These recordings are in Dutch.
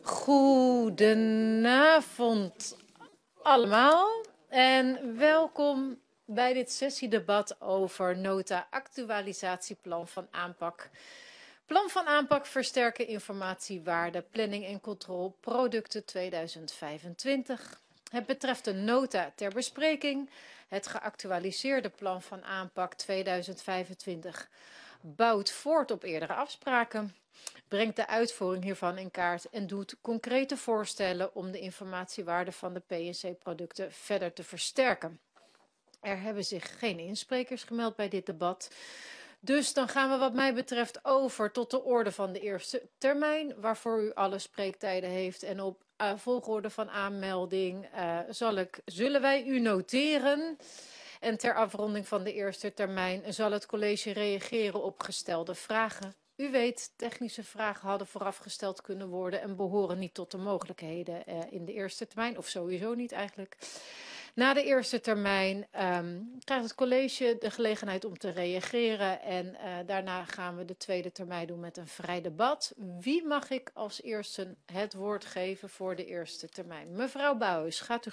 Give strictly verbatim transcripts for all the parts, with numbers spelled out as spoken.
Goedenavond allemaal en welkom bij dit sessiedebat over nota actualisatieplan van aanpak. Plan van aanpak versterken informatiewaarde, planning en controle producten tweeduizend vijfentwintig. Het betreft een nota ter bespreking. Het geactualiseerde plan van aanpak tweeduizend vijfentwintig bouwt voort op eerdere afspraken, brengt de uitvoering hiervan in kaart en doet concrete voorstellen om de informatiewaarde van de P en C-producten verder te versterken. Er hebben zich geen insprekers gemeld bij dit debat. Dus dan gaan we wat mij betreft over tot de orde van de eerste termijn, waarvoor u alle spreektijden heeft. En op uh, volgorde van aanmelding uh, zal ik, zullen wij u noteren. En ter afronding van de eerste termijn zal het college reageren op gestelde vragen. U weet, technische vragen hadden voorafgesteld kunnen worden en behoren niet tot de mogelijkheden uh, in de eerste termijn, of sowieso niet eigenlijk. Na de eerste termijn um, krijgt het college de gelegenheid om te reageren en uh, daarna gaan we de tweede termijn doen met een vrij debat. Wie mag ik als eerste het woord geven voor de eerste termijn? Mevrouw Bouwhuis, gaat u.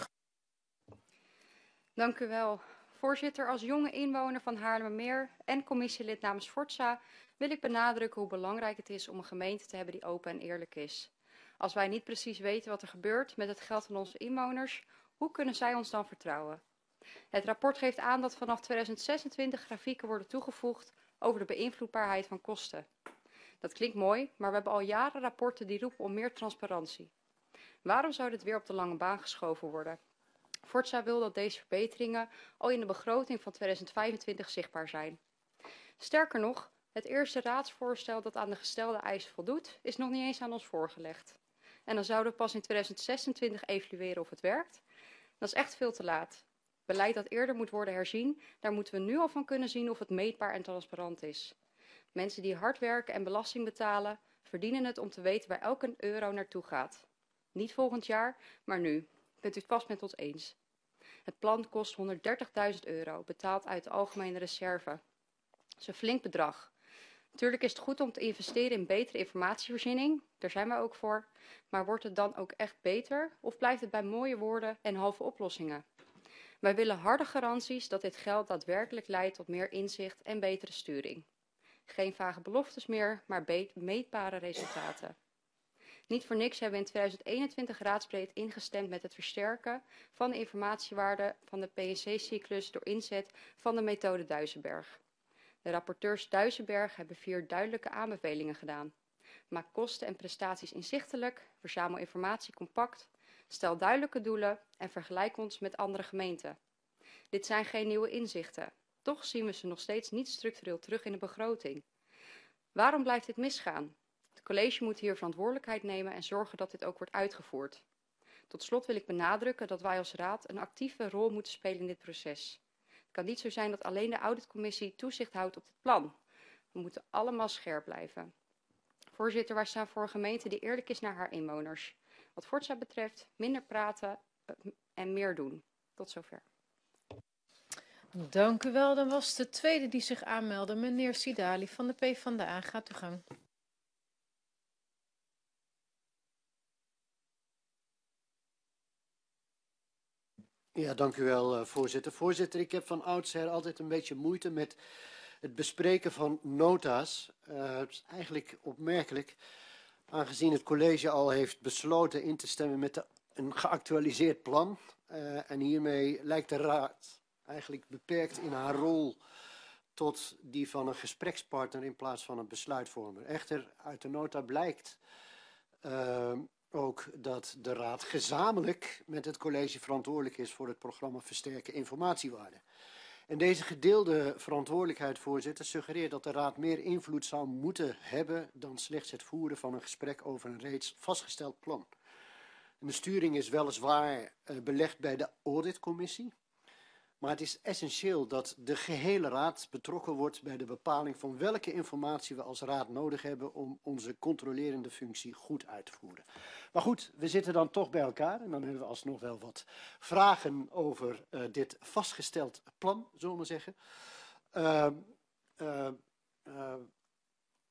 Dank u wel. Voorzitter, als jonge inwoner van Haarlemmermeer en commissielid namens Forza wil ik benadrukken hoe belangrijk het is om een gemeente te hebben die open en eerlijk is. Als wij niet precies weten wat er gebeurt met het geld van onze inwoners, hoe kunnen zij ons dan vertrouwen? Het rapport geeft aan dat vanaf tweeduizend zesentwintig grafieken worden toegevoegd over de beïnvloedbaarheid van kosten. Dat klinkt mooi, maar we hebben al jaren rapporten die roepen om meer transparantie. Waarom zou dit weer op de lange baan geschoven worden? Forza wil dat deze verbeteringen al in de begroting van tweeduizend vijfentwintig zichtbaar zijn. Sterker nog, het eerste raadsvoorstel dat aan de gestelde eisen voldoet, is nog niet eens aan ons voorgelegd. En dan zouden we pas in tweeduizend zesentwintig evalueren of het werkt. Dat is echt veel te laat. Beleid dat eerder moet worden herzien, daar moeten we nu al van kunnen zien of het meetbaar en transparant is. Mensen die hard werken en belasting betalen, verdienen het om te weten waar elke euro naartoe gaat. Niet volgend jaar, maar nu. Bent u het vast met ons eens? Het plan kost honderddertigduizend euro, betaald uit de algemene reserve. Dat is een flink bedrag. Natuurlijk is het goed om te investeren in betere informatievoorziening, daar zijn we ook voor. Maar wordt het dan ook echt beter of blijft het bij mooie woorden en halve oplossingen? Wij willen harde garanties dat dit geld daadwerkelijk leidt tot meer inzicht en betere sturing. Geen vage beloftes meer, maar meetbare resultaten. Niet voor niks hebben we in tweeduizend eenentwintig raadsbreed ingestemd met het versterken van de informatiewaarde van de P en C-cyclus door inzet van de methode Duisenberg. De rapporteurs Duisenberg hebben vier duidelijke aanbevelingen gedaan. Maak kosten en prestaties inzichtelijk, verzamel informatie compact, stel duidelijke doelen en vergelijk ons met andere gemeenten. Dit zijn geen nieuwe inzichten. Toch zien we ze nog steeds niet structureel terug in de begroting. Waarom blijft dit misgaan? Het college moet hier verantwoordelijkheid nemen en zorgen dat dit ook wordt uitgevoerd. Tot slot wil ik benadrukken dat wij als raad een actieve rol moeten spelen in dit proces. Het kan niet zo zijn dat alleen de auditcommissie toezicht houdt op dit plan. We moeten allemaal scherp blijven. Voorzitter, wij staan voor een gemeente die eerlijk is naar haar inwoners. Wat Forza betreft, minder praten en meer doen. Tot zover. Dank u wel. Dan was de tweede die zich aanmeldde, meneer Sidali van de PvdA. Gaat u gang. Ja, dank u wel, uh, voorzitter. Voorzitter, ik heb van oudsher altijd een beetje moeite met het bespreken van nota's. Uh, het is eigenlijk opmerkelijk, aangezien het college al heeft besloten in te stemmen met de, een geactualiseerd plan. Uh, en hiermee lijkt de raad eigenlijk beperkt in haar rol tot die van een gesprekspartner in plaats van een besluitvormer. Echter, uit de nota blijkt uh, ook dat de raad gezamenlijk met het college verantwoordelijk is voor het programma Versterken Informatiewaarde. En deze gedeelde verantwoordelijkheid, voorzitter, suggereert dat de raad meer invloed zou moeten hebben dan slechts het voeren van een gesprek over een reeds vastgesteld plan. En de sturing is weliswaar uh, belegd bij de auditcommissie, maar het is essentieel dat de gehele raad betrokken wordt bij de bepaling van welke informatie we als raad nodig hebben om onze controlerende functie goed uit te voeren. Maar goed, we zitten dan toch bij elkaar en dan hebben we alsnog wel wat vragen over uh, dit vastgesteld plan, zullen we maar zeggen. Uh, uh, uh,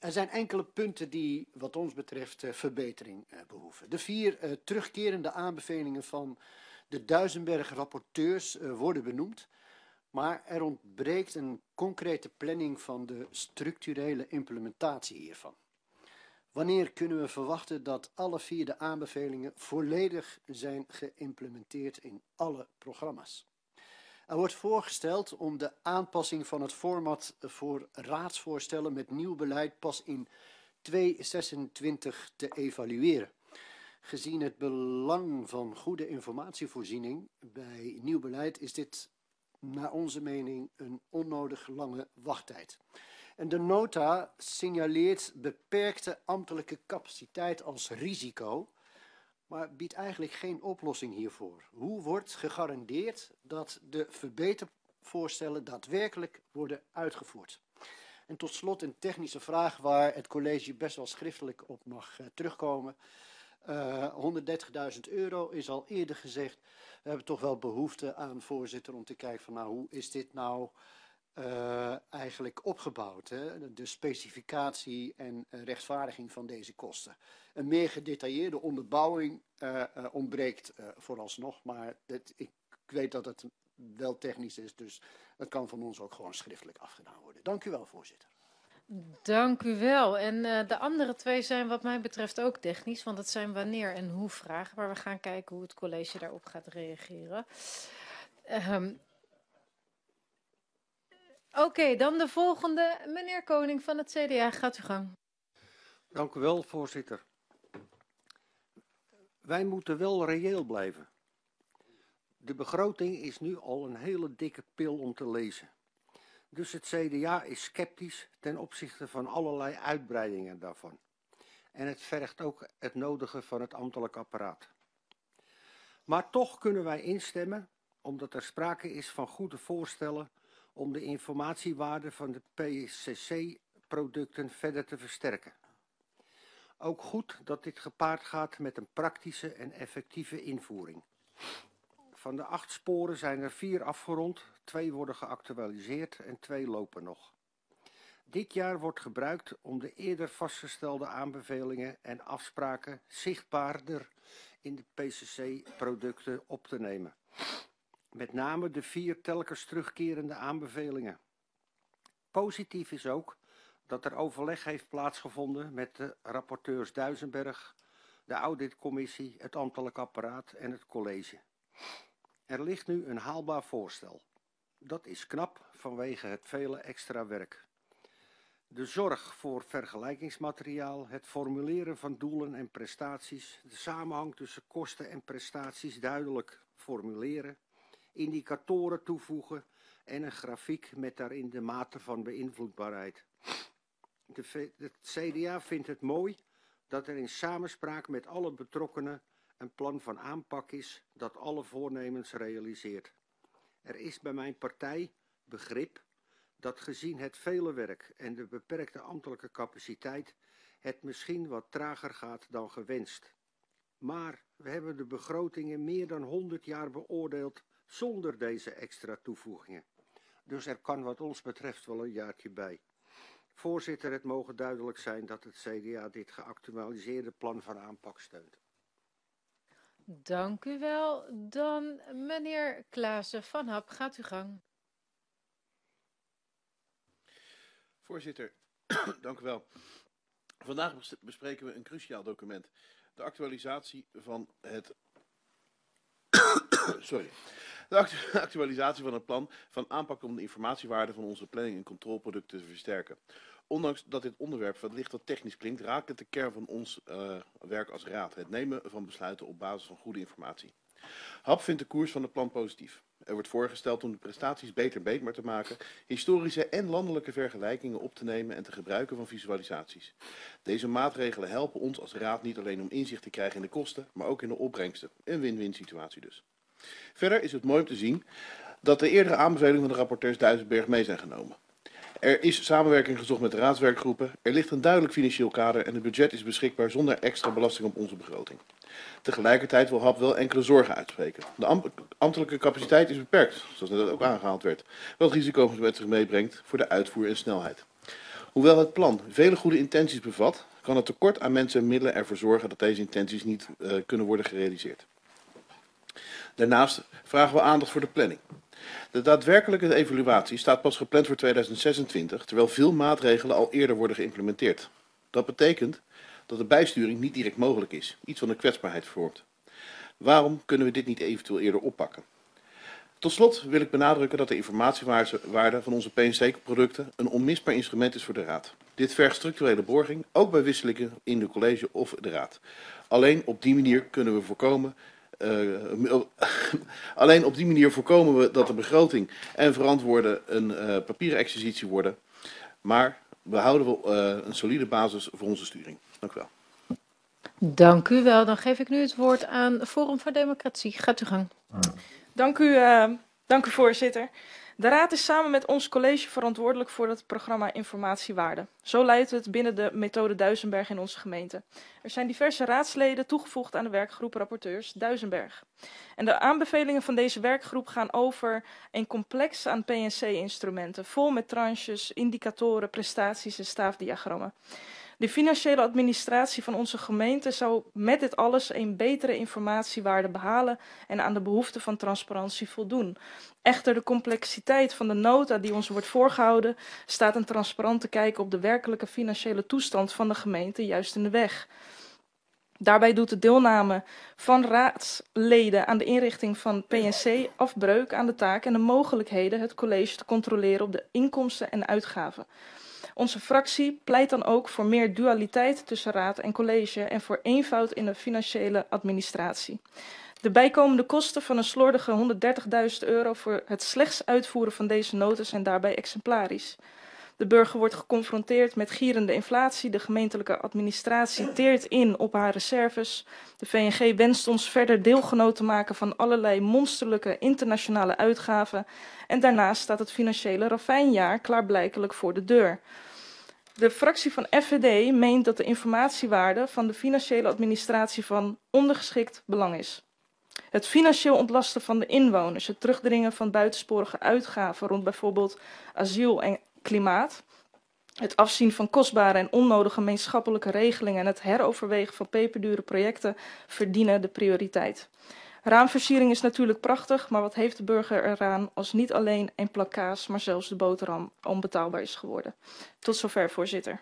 Er zijn enkele punten die wat ons betreft uh, verbetering uh, behoeven. De vier uh, terugkerende aanbevelingen van de Duisenberg-rapporteurs uh, worden benoemd, maar er ontbreekt een concrete planning van de structurele implementatie hiervan. Wanneer kunnen we verwachten dat alle vier de aanbevelingen volledig zijn geïmplementeerd in alle programma's? Er wordt voorgesteld om de aanpassing van het format voor raadsvoorstellen met nieuw beleid pas in tweeduizend zesentwintig te evalueren. Gezien het belang van goede informatievoorziening bij nieuw beleid is dit naar onze mening een onnodig lange wachttijd. En de nota signaleert beperkte ambtelijke capaciteit als risico, maar biedt eigenlijk geen oplossing hiervoor. Hoe wordt gegarandeerd dat de verbetervoorstellen daadwerkelijk worden uitgevoerd? En tot slot een technische vraag waar het college best wel schriftelijk op mag uh, terugkomen. Uh, honderddertigduizend euro is al eerder gezegd. We hebben toch wel behoefte aan, voorzitter, om te kijken van nou, hoe is dit nou uh, eigenlijk opgebouwd? Hè? De specificatie en uh, rechtvaardiging van deze kosten. Een meer gedetailleerde onderbouwing uh, uh, ontbreekt uh, vooralsnog, maar dit, ik weet dat het wel technisch is, dus het kan van ons ook gewoon schriftelijk afgedaan worden. Dank u wel, voorzitter. Dank u wel. En uh, de andere twee zijn wat mij betreft ook technisch, want het zijn wanneer en hoe vragen, maar we gaan kijken hoe het college daarop gaat reageren. Um, Oké, okay, dan de volgende. Meneer Koning van het C D A, gaat uw gang. Dank u wel, voorzitter. Wij moeten wel reëel blijven. De begroting is nu al een hele dikke pil om te lezen. Dus het C D A is sceptisch ten opzichte van allerlei uitbreidingen daarvan. En het vergt ook het nodige van het ambtelijk apparaat. Maar toch kunnen wij instemmen, omdat er sprake is van goede voorstellen om de informatiewaarde van de P C C-producten verder te versterken. Ook goed dat dit gepaard gaat met een praktische en effectieve invoering. Van de acht sporen zijn er vier afgerond, twee worden geactualiseerd en twee lopen nog. Dit jaar wordt gebruikt om de eerder vastgestelde aanbevelingen en afspraken zichtbaarder in de P C C-producten op te nemen. Met name de vier telkens terugkerende aanbevelingen. Positief is ook dat er overleg heeft plaatsgevonden met de rapporteurs Duisenberg, de auditcommissie, het ambtelijk apparaat en het college. Er ligt nu een haalbaar voorstel. Dat is knap vanwege het vele extra werk. De zorg voor vergelijkingsmateriaal, het formuleren van doelen en prestaties, de samenhang tussen kosten en prestaties duidelijk formuleren, indicatoren toevoegen en een grafiek met daarin de mate van beïnvloedbaarheid. De, het C D A vindt het mooi dat er in samenspraak met alle betrokkenen een plan van aanpak is dat alle voornemens realiseert. Er is bij mijn partij begrip dat gezien het vele werk en de beperkte ambtelijke capaciteit het misschien wat trager gaat dan gewenst. Maar we hebben de begrotingen meer dan honderd jaar beoordeeld zonder deze extra toevoegingen. Dus er kan wat ons betreft wel een jaartje bij. Voorzitter, het mogen duidelijk zijn dat het C D A dit geactualiseerde plan van aanpak steunt. Dank u wel. Dan meneer Klaassen van Hap, gaat uw gang. Voorzitter, dank u wel. Vandaag bespreken we een cruciaal document. De actualisatie van het... Sorry. De actu actualisatie van het plan van aanpak om de informatiewaarde van onze planning- en controleproducten te versterken. Ondanks dat dit onderwerp wellicht wat technisch klinkt, raakt het de kern van ons uh, werk als raad. Het nemen van besluiten op basis van goede informatie. H A P vindt de koers van het plan positief. Er wordt voorgesteld om de prestaties beter meetbaar te maken, historische en landelijke vergelijkingen op te nemen en te gebruiken van visualisaties. Deze maatregelen helpen ons als raad niet alleen om inzicht te krijgen in de kosten, maar ook in de opbrengsten. Een win-win situatie dus. Verder is het mooi om te zien dat de eerdere aanbevelingen van de rapporteurs Duisenberg mee zijn genomen. Er is samenwerking gezocht met de raadswerkgroepen, er ligt een duidelijk financieel kader en het budget is beschikbaar zonder extra belasting op onze begroting. Tegelijkertijd wil H A P wel enkele zorgen uitspreken. De ambtelijke capaciteit is beperkt, zoals net ook aangehaald werd, wat risico's met zich meebrengt voor de uitvoer en snelheid. Hoewel het plan vele goede intenties bevat, kan het tekort aan mensen en middelen ervoor zorgen dat deze intenties niet uh, kunnen worden gerealiseerd. Daarnaast vragen we aandacht voor de planning. De daadwerkelijke evaluatie staat pas gepland voor tweeduizend zesentwintig, terwijl veel maatregelen al eerder worden geïmplementeerd. Dat betekent dat de bijsturing niet direct mogelijk is, iets van een kwetsbaarheid vormt. Waarom kunnen we dit niet eventueel eerder oppakken? Tot slot wil ik benadrukken dat de informatiewaarde van onze P en C-producten een onmisbaar instrument is voor de Raad. Dit vergt structurele borging, ook bij wisselingen in de college of de Raad. Alleen op die manier kunnen we voorkomen, uh, alleen op die manier voorkomen we dat de begroting en verantwoorden een uh, papieren exercitie worden. Maar we houden wel uh, een solide basis voor onze sturing. Dank u wel. Dank u wel. Dan geef ik nu het woord aan Forum voor Democratie. Gaat u gang. Dank u, uh, dank u voorzitter. De Raad is samen met ons college verantwoordelijk voor het programma Informatiewaarde. Zo leidt het binnen de methode Duisenberg in onze gemeente. Er zijn diverse raadsleden toegevoegd aan de werkgroep rapporteurs Duisenberg. En de aanbevelingen van deze werkgroep gaan over een complex aan P en C-instrumenten, vol met tranches, indicatoren, prestaties en staafdiagrammen. De financiële administratie van onze gemeente zou met dit alles een betere informatiewaarde behalen en aan de behoefte van transparantie voldoen. Echter, de complexiteit van de nota die ons wordt voorgehouden staat een transparante kijk op de werkelijke financiële toestand van de gemeente juist in de weg. Daarbij doet de deelname van raadsleden aan de inrichting van P en C afbreuk aan de taak en de mogelijkheden het college te controleren op de inkomsten en uitgaven. Onze fractie pleit dan ook voor meer dualiteit tussen raad en college en voor eenvoud in de financiële administratie. De bijkomende kosten van een slordige honderddertigduizend euro voor het slechts uitvoeren van deze noten zijn daarbij exemplarisch. De burger wordt geconfronteerd met gierende inflatie, de gemeentelijke administratie teert in op haar reserves. De V N G wenst ons verder deelgenoot te maken van allerlei monsterlijke internationale uitgaven en daarnaast staat het financiële ravijnjaar klaarblijkelijk voor de deur. De fractie van F V D meent dat de informatiewaarde van de financiële administratie van ondergeschikt belang is. Het financieel ontlasten van de inwoners, het terugdringen van buitensporige uitgaven rond bijvoorbeeld asiel en klimaat, het afzien van kostbare en onnodige gemeenschappelijke regelingen en het heroverwegen van peperdure projecten verdienen de prioriteit. Raamversiering is natuurlijk prachtig, maar wat heeft de burger eraan als niet alleen een plakkaas, maar zelfs de boterham onbetaalbaar is geworden. Tot zover, voorzitter.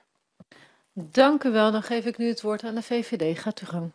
Dank u wel. Dan geef ik nu het woord aan de V V D. Gaat u gang.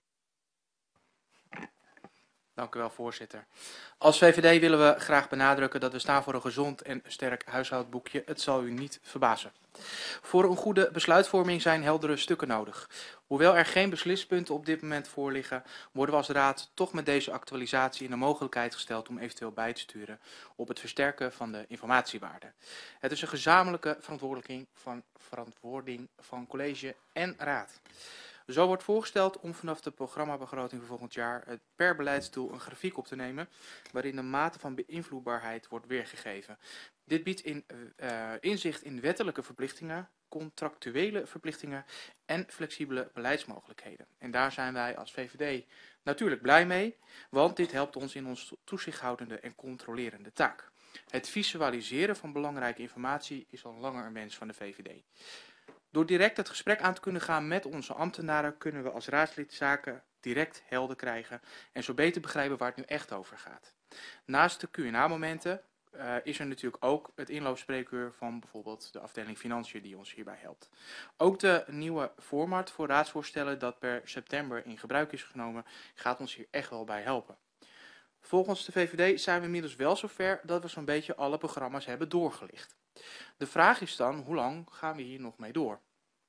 Dank u wel, voorzitter. Als V V D willen we graag benadrukken dat we staan voor een gezond en sterk huishoudboekje. Het zal u niet verbazen. Voor een goede besluitvorming zijn heldere stukken nodig. Hoewel er geen beslispunten op dit moment voor liggen, worden we als raad toch met deze actualisatie in de mogelijkheid gesteld om eventueel bij te sturen op het versterken van de informatiewaarde. Het is een gezamenlijke verantwoording van, verantwoording van college en raad. Zo wordt voorgesteld om vanaf de programmabegroting voor volgend jaar per beleidsdoel een grafiek op te nemen waarin de mate van beïnvloedbaarheid wordt weergegeven. Dit biedt in, uh, inzicht in wettelijke verplichtingen, contractuele verplichtingen en flexibele beleidsmogelijkheden. En daar zijn wij als V V D natuurlijk blij mee, want dit helpt ons in ons toezichthoudende en controlerende taak. Het visualiseren van belangrijke informatie is al langer een wens van de V V D. Door direct het gesprek aan te kunnen gaan met onze ambtenaren kunnen we als raadslid zaken direct helder krijgen en zo beter begrijpen waar het nu echt over gaat. Naast de Q en A-momenten uh, is er natuurlijk ook het inloopspreekuur van bijvoorbeeld de afdeling Financiën die ons hierbij helpt. Ook de nieuwe format voor raadsvoorstellen dat per september in gebruik is genomen gaat ons hier echt wel bij helpen. Volgens de V V D zijn we inmiddels wel zover dat we zo'n beetje alle programma's hebben doorgelicht. De vraag is dan, hoe lang gaan we hier nog mee door?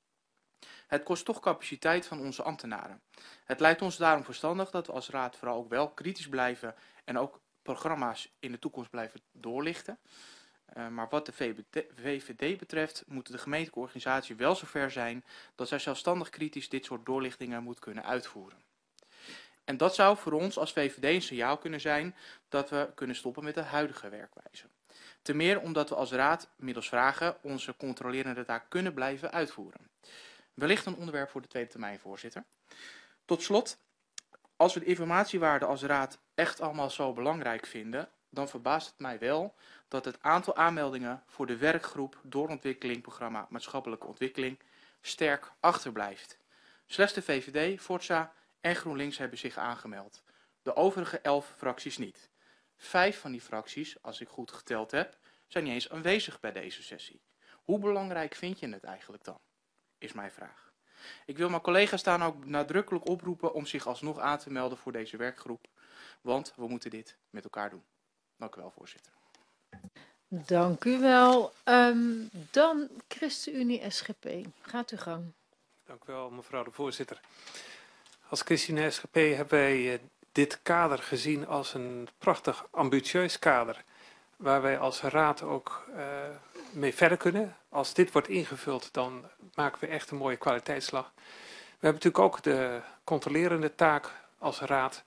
Het kost toch capaciteit van onze ambtenaren. Het lijkt ons daarom verstandig dat we als raad vooral ook wel kritisch blijven en ook programma's in de toekomst blijven doorlichten. Uh, maar wat de V V D betreft moet de gemeentelijke organisatie wel zover zijn dat zij zelfstandig kritisch dit soort doorlichtingen moet kunnen uitvoeren. En dat zou voor ons als V V D een signaal kunnen zijn dat we kunnen stoppen met de huidige werkwijze. Ten meer omdat we als raad middels vragen onze controlerende taak kunnen blijven uitvoeren. Wellicht een onderwerp voor de tweede termijn, voorzitter. Tot slot, als we de informatiewaarde als raad echt allemaal zo belangrijk vinden, dan verbaast het mij wel dat het aantal aanmeldingen voor de werkgroep doorontwikkeling programma maatschappelijke ontwikkeling sterk achterblijft. Slechts de V V D, Forza en GroenLinks hebben zich aangemeld. De overige elf fracties niet. Vijf van die fracties, als ik goed geteld heb, zijn niet eens aanwezig bij deze sessie. Hoe belangrijk vind je het eigenlijk dan? Is mijn vraag. Ik wil mijn collega's dan ook nadrukkelijk oproepen om zich alsnog aan te melden voor deze werkgroep. Want we moeten dit met elkaar doen. Dank u wel, voorzitter. Dank u wel. Um, dan ChristenUnie S G P. Gaat uw gang. Dank u wel, mevrouw de voorzitter. Als ChristenUnie S G P hebben wij uh, dit kader gezien als een prachtig ambitieus kader. Waar wij als raad ook uh, mee verder kunnen. Als dit wordt ingevuld, dan maken we echt een mooie kwaliteitsslag. We hebben natuurlijk ook de controlerende taak als raad.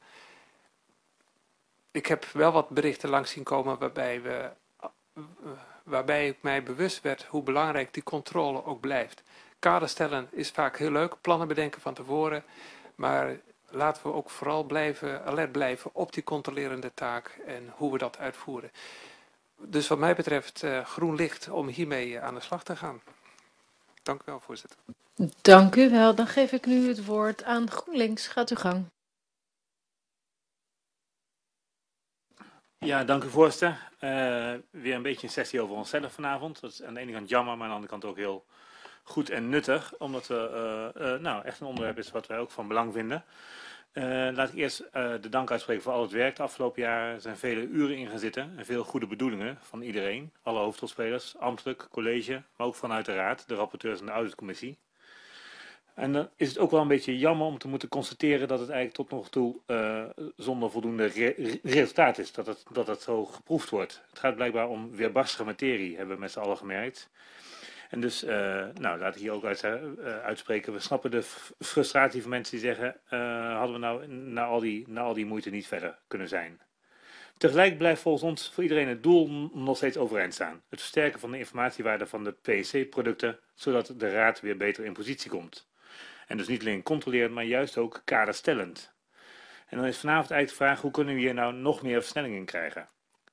Ik heb wel wat berichten langs zien komen waarbij, we, waarbij ik mij bewust werd hoe belangrijk die controle ook blijft. Kader stellen is vaak heel leuk, plannen bedenken van tevoren. Maar laten we ook vooral blijven, alert blijven op die controlerende taak en hoe we dat uitvoeren. Dus wat mij betreft uh, groen licht om hiermee aan de slag te gaan. Dank u wel, voorzitter. Dank u wel. Dan geef ik nu het woord aan GroenLinks. Gaat uw gang. Ja, dank u voorzitter. Uh, weer een beetje een sessie over onszelf vanavond. Dat is aan de ene kant jammer, maar aan de andere kant ook heel goed en nuttig. Omdat we uh, uh, nou, echt een onderwerp is wat wij ook van belang vinden. Uh, laat ik eerst uh, de dank uitspreken voor al het werk de afgelopen jaren. Er zijn vele uren in gaan zitten en veel goede bedoelingen van iedereen. Alle hoofdrolspelers, ambtelijk, college, maar ook vanuit de raad, de rapporteurs en de auditcommissie. En dan is het ook wel een beetje jammer om te moeten constateren dat het eigenlijk tot nog toe uh, zonder voldoende re resultaat is. Dat het, dat het zo geproefd wordt. Het gaat blijkbaar om weerbarstige materie, hebben we met z'n allen gemerkt. En dus, uh, nou, laat ik hier ook uit, uh, uitspreken. We snappen de frustratie van mensen die zeggen, uh, hadden we nou na al, die, na al die moeite niet verder kunnen zijn. Tegelijk blijft volgens ons voor iedereen het doel nog steeds overeind staan. Het versterken van de informatiewaarde van de P S C-producten, zodat de raad weer beter in positie komt. En dus niet alleen controlerend, maar juist ook kaderstellend. En dan is vanavond eigenlijk de vraag, hoe kunnen we hier nou nog meer versnelling in krijgen?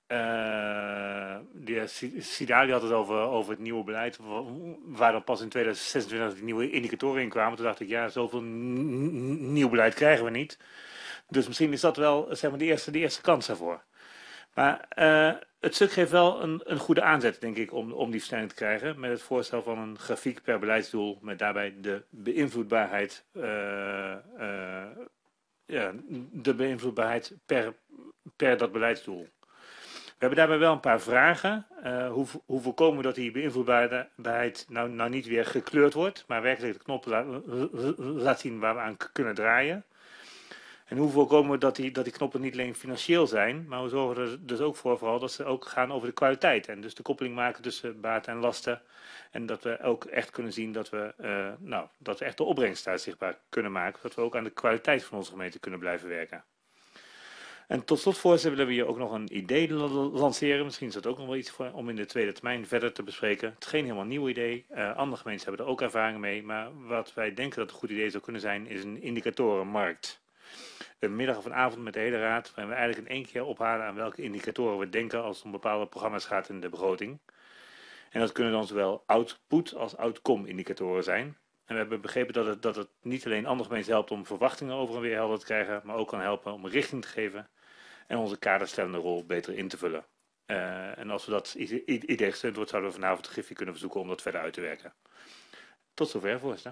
Uh, de Sidali had het over, over het nieuwe beleid, waar dan pas in tweeduizend zesentwintig die nieuwe indicatoren in kwamen. Toen dacht ik, ja, zoveel nieuw beleid krijgen we niet. Dus misschien is dat wel, zeg maar, de eerste, de eerste kans daarvoor. Maar uh, het stuk geeft wel een, een goede aanzet, denk ik, om, om die versnelling te krijgen. Met het voorstel van een grafiek per beleidsdoel, met daarbij de beïnvloedbaarheid, uh, uh, ja, de beïnvloedbaarheid per, per dat beleidsdoel. We hebben daarbij wel een paar vragen. Uh, hoe, hoe voorkomen we dat die beïnvloedbaarheid nou, nou niet weer gekleurd wordt, maar werkelijk de knop laat, laat zien waar we aan kunnen draaien. En hoe voorkomen we dat die, dat die knoppen niet alleen financieel zijn, maar we zorgen er dus ook voor vooral dat ze ook gaan over de kwaliteit. En dus de koppeling maken tussen baten en lasten. En dat we ook echt kunnen zien dat we, uh, nou, dat we echt de opbrengst daar zichtbaar kunnen maken. Dat we ook aan de kwaliteit van onze gemeente kunnen blijven werken. En tot slot, voorzitter, willen we hier ook nog een idee lanceren. Misschien is dat ook nog wel iets voor, om in de tweede termijn verder te bespreken. Het is geen helemaal nieuw idee. Uh, andere gemeenten hebben er ook ervaring mee. Maar wat wij denken dat een goed idee zou kunnen zijn, is een indicatorenmarkt. Een middag of een avond met de hele raad, waarin we eigenlijk in één keer ophalen aan welke indicatoren we denken als het om bepaalde programma's gaat in de begroting. En dat kunnen dan zowel output als outcome indicatoren zijn. En we hebben begrepen dat het, dat het niet alleen andere gemeenten helpt om verwachtingen over en weer helder te krijgen, maar ook kan helpen om richting te geven en onze kaderstellende rol beter in te vullen. Uh, en als we dat idee gesteund wordt, zouden we vanavond de Griffie kunnen verzoeken om dat verder uit te werken. Tot zover, voorzitter.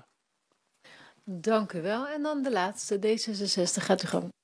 Dank u wel. En dan de laatste, D zesenzestig. Gaat u gang.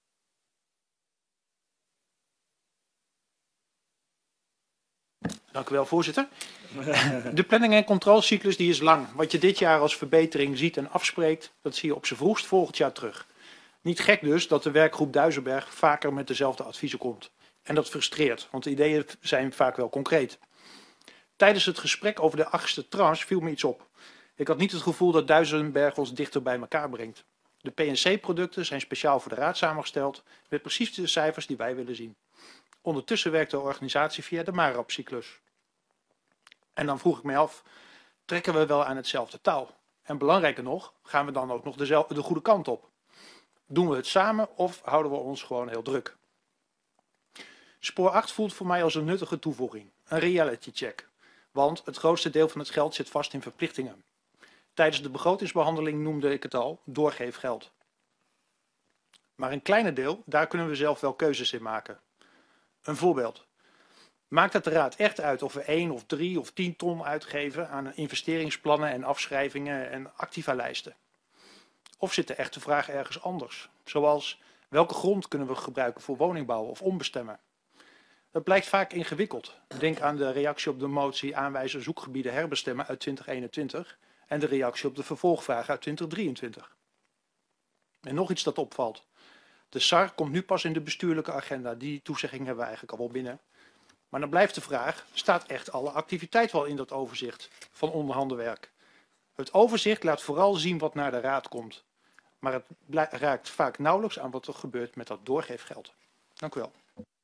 Dank u wel, voorzitter. De planning- en controlecyclus die is lang. Wat je dit jaar als verbetering ziet en afspreekt, dat zie je op z'n vroegst volgend jaar terug. Niet gek dus dat de werkgroep Duisenberg vaker met dezelfde adviezen komt. En dat frustreert, want de ideeën zijn vaak wel concreet. Tijdens het gesprek over de achtste tranche viel me iets op. Ik had niet het gevoel dat Duisenberg ons dichter bij elkaar brengt. De P N C-producten zijn speciaal voor de raad samengesteld met precies de cijfers die wij willen zien. Ondertussen werkt de organisatie via de MARAP-cyclus. En dan vroeg ik me af, trekken we wel aan hetzelfde touw? En belangrijker nog, gaan we dan ook nog de, de goede kant op? Doen we het samen of houden we ons gewoon heel druk? Spoor acht voelt voor mij als een nuttige toevoeging, een reality check. Want het grootste deel van het geld zit vast in verplichtingen. Tijdens de begrotingsbehandeling noemde ik het al, doorgeefgeld. Maar een kleine deel, daar kunnen we zelf wel keuzes in maken. Een voorbeeld. Maakt het de Raad echt uit of we één of drie of tien ton uitgeven aan investeringsplannen en afschrijvingen en activa-lijsten? Of zit de echte vraag ergens anders? Zoals, welke grond kunnen we gebruiken voor woningbouw of ombestemmen? Dat blijkt vaak ingewikkeld. Denk aan de reactie op de motie aanwijzen zoekgebieden herbestemmen uit twintig eenentwintig en de reactie op de vervolgvraag uit twintig drieëntwintig. En nog iets dat opvalt. De S A R komt nu pas in de bestuurlijke agenda. Die toezegging hebben we eigenlijk al wel binnen. Maar dan blijft de vraag, staat echt alle activiteit wel in dat overzicht van onderhandenwerk? Het overzicht laat vooral zien wat naar de Raad komt. Maar het raakt vaak nauwelijks aan wat er gebeurt met dat doorgeefgeld. Dank u wel.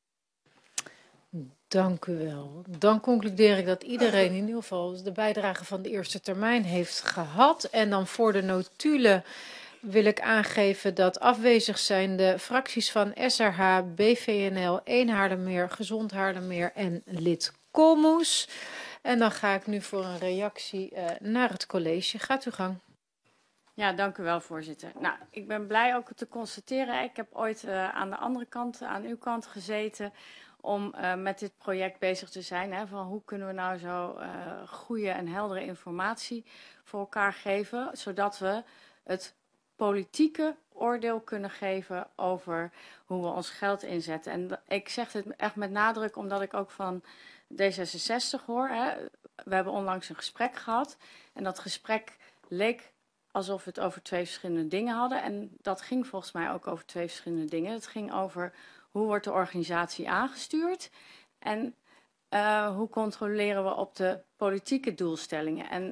Dank u wel. Dan concludeer ik dat iedereen in ieder geval de bijdrage van de eerste termijn heeft gehad. En dan voor de notulen wil ik aangeven dat afwezig zijn de fracties van S R H, B V N L, één Haarlemmeer, Gezond Haarlemmeer en lid Comus. En dan ga ik nu voor een reactie uh, naar het college. Gaat uw gang. Ja, dank u wel, voorzitter. Nou, ik ben blij ook te constateren. Ik heb ooit uh, aan de andere kant, aan uw kant gezeten, om uh, met dit project bezig te zijn. Hè, van hoe kunnen we nou zo uh, goede en heldere informatie voor elkaar geven, zodat we het politieke oordeel kunnen geven over hoe we ons geld inzetten. En ik zeg dit echt met nadruk omdat ik ook van D zesenzestig hoor. Hè. We hebben onlangs een gesprek gehad en dat gesprek leek alsof we het over twee verschillende dingen hadden. En dat ging volgens mij ook over twee verschillende dingen. Het ging over hoe wordt de organisatie aangestuurd en uh, hoe controleren we op de politieke doelstellingen. En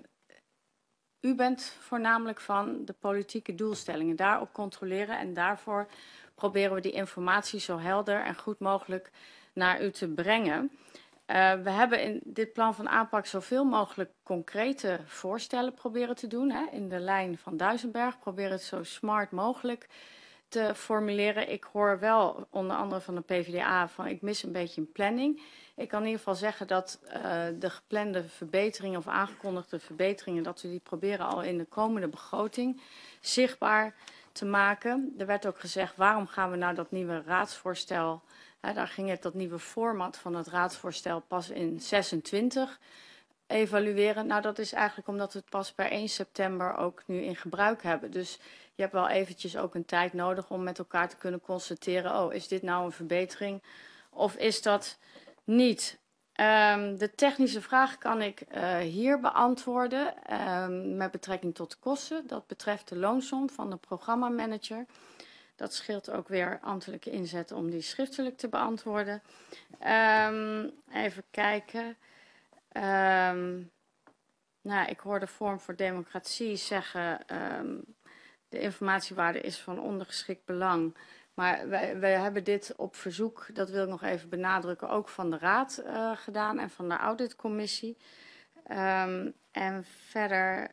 u bent voornamelijk van de politieke doelstellingen, daarop controleren en daarvoor proberen we die informatie zo helder en goed mogelijk naar u te brengen. Uh, we hebben in dit plan van aanpak zoveel mogelijk concrete voorstellen proberen te doen. Hè, in de lijn van Duisenberg, proberen het zo smart mogelijk te formuleren. Ik hoor wel onder andere van de P V D A van ik mis een beetje een planning. Ik kan in ieder geval zeggen dat uh, de geplande verbeteringen of aangekondigde verbeteringen, dat we die proberen al in de komende begroting zichtbaar te maken. Er werd ook gezegd, waarom gaan we nou dat nieuwe raadsvoorstel, hè, daar ging het dat nieuwe format van het raadsvoorstel pas in zesentwintig evalueren. Nou, dat is eigenlijk omdat we het pas per één september ook nu in gebruik hebben. Dus je hebt wel eventjes ook een tijd nodig om met elkaar te kunnen constateren, oh, is dit nou een verbetering of is dat niet? Um, de technische vraag kan ik uh, hier beantwoorden um, met betrekking tot de kosten. Dat betreft de loonsom van de programmamanager. Dat scheelt ook weer ambtelijke inzet om die schriftelijk te beantwoorden. Um, even kijken. Um, nou, ik hoorde Forum voor Democratie zeggen, um, de informatiewaarde is van ondergeschikt belang. Maar wij, wij hebben dit op verzoek, dat wil ik nog even benadrukken, ook van de Raad uh, gedaan en van de auditcommissie. Um, en verder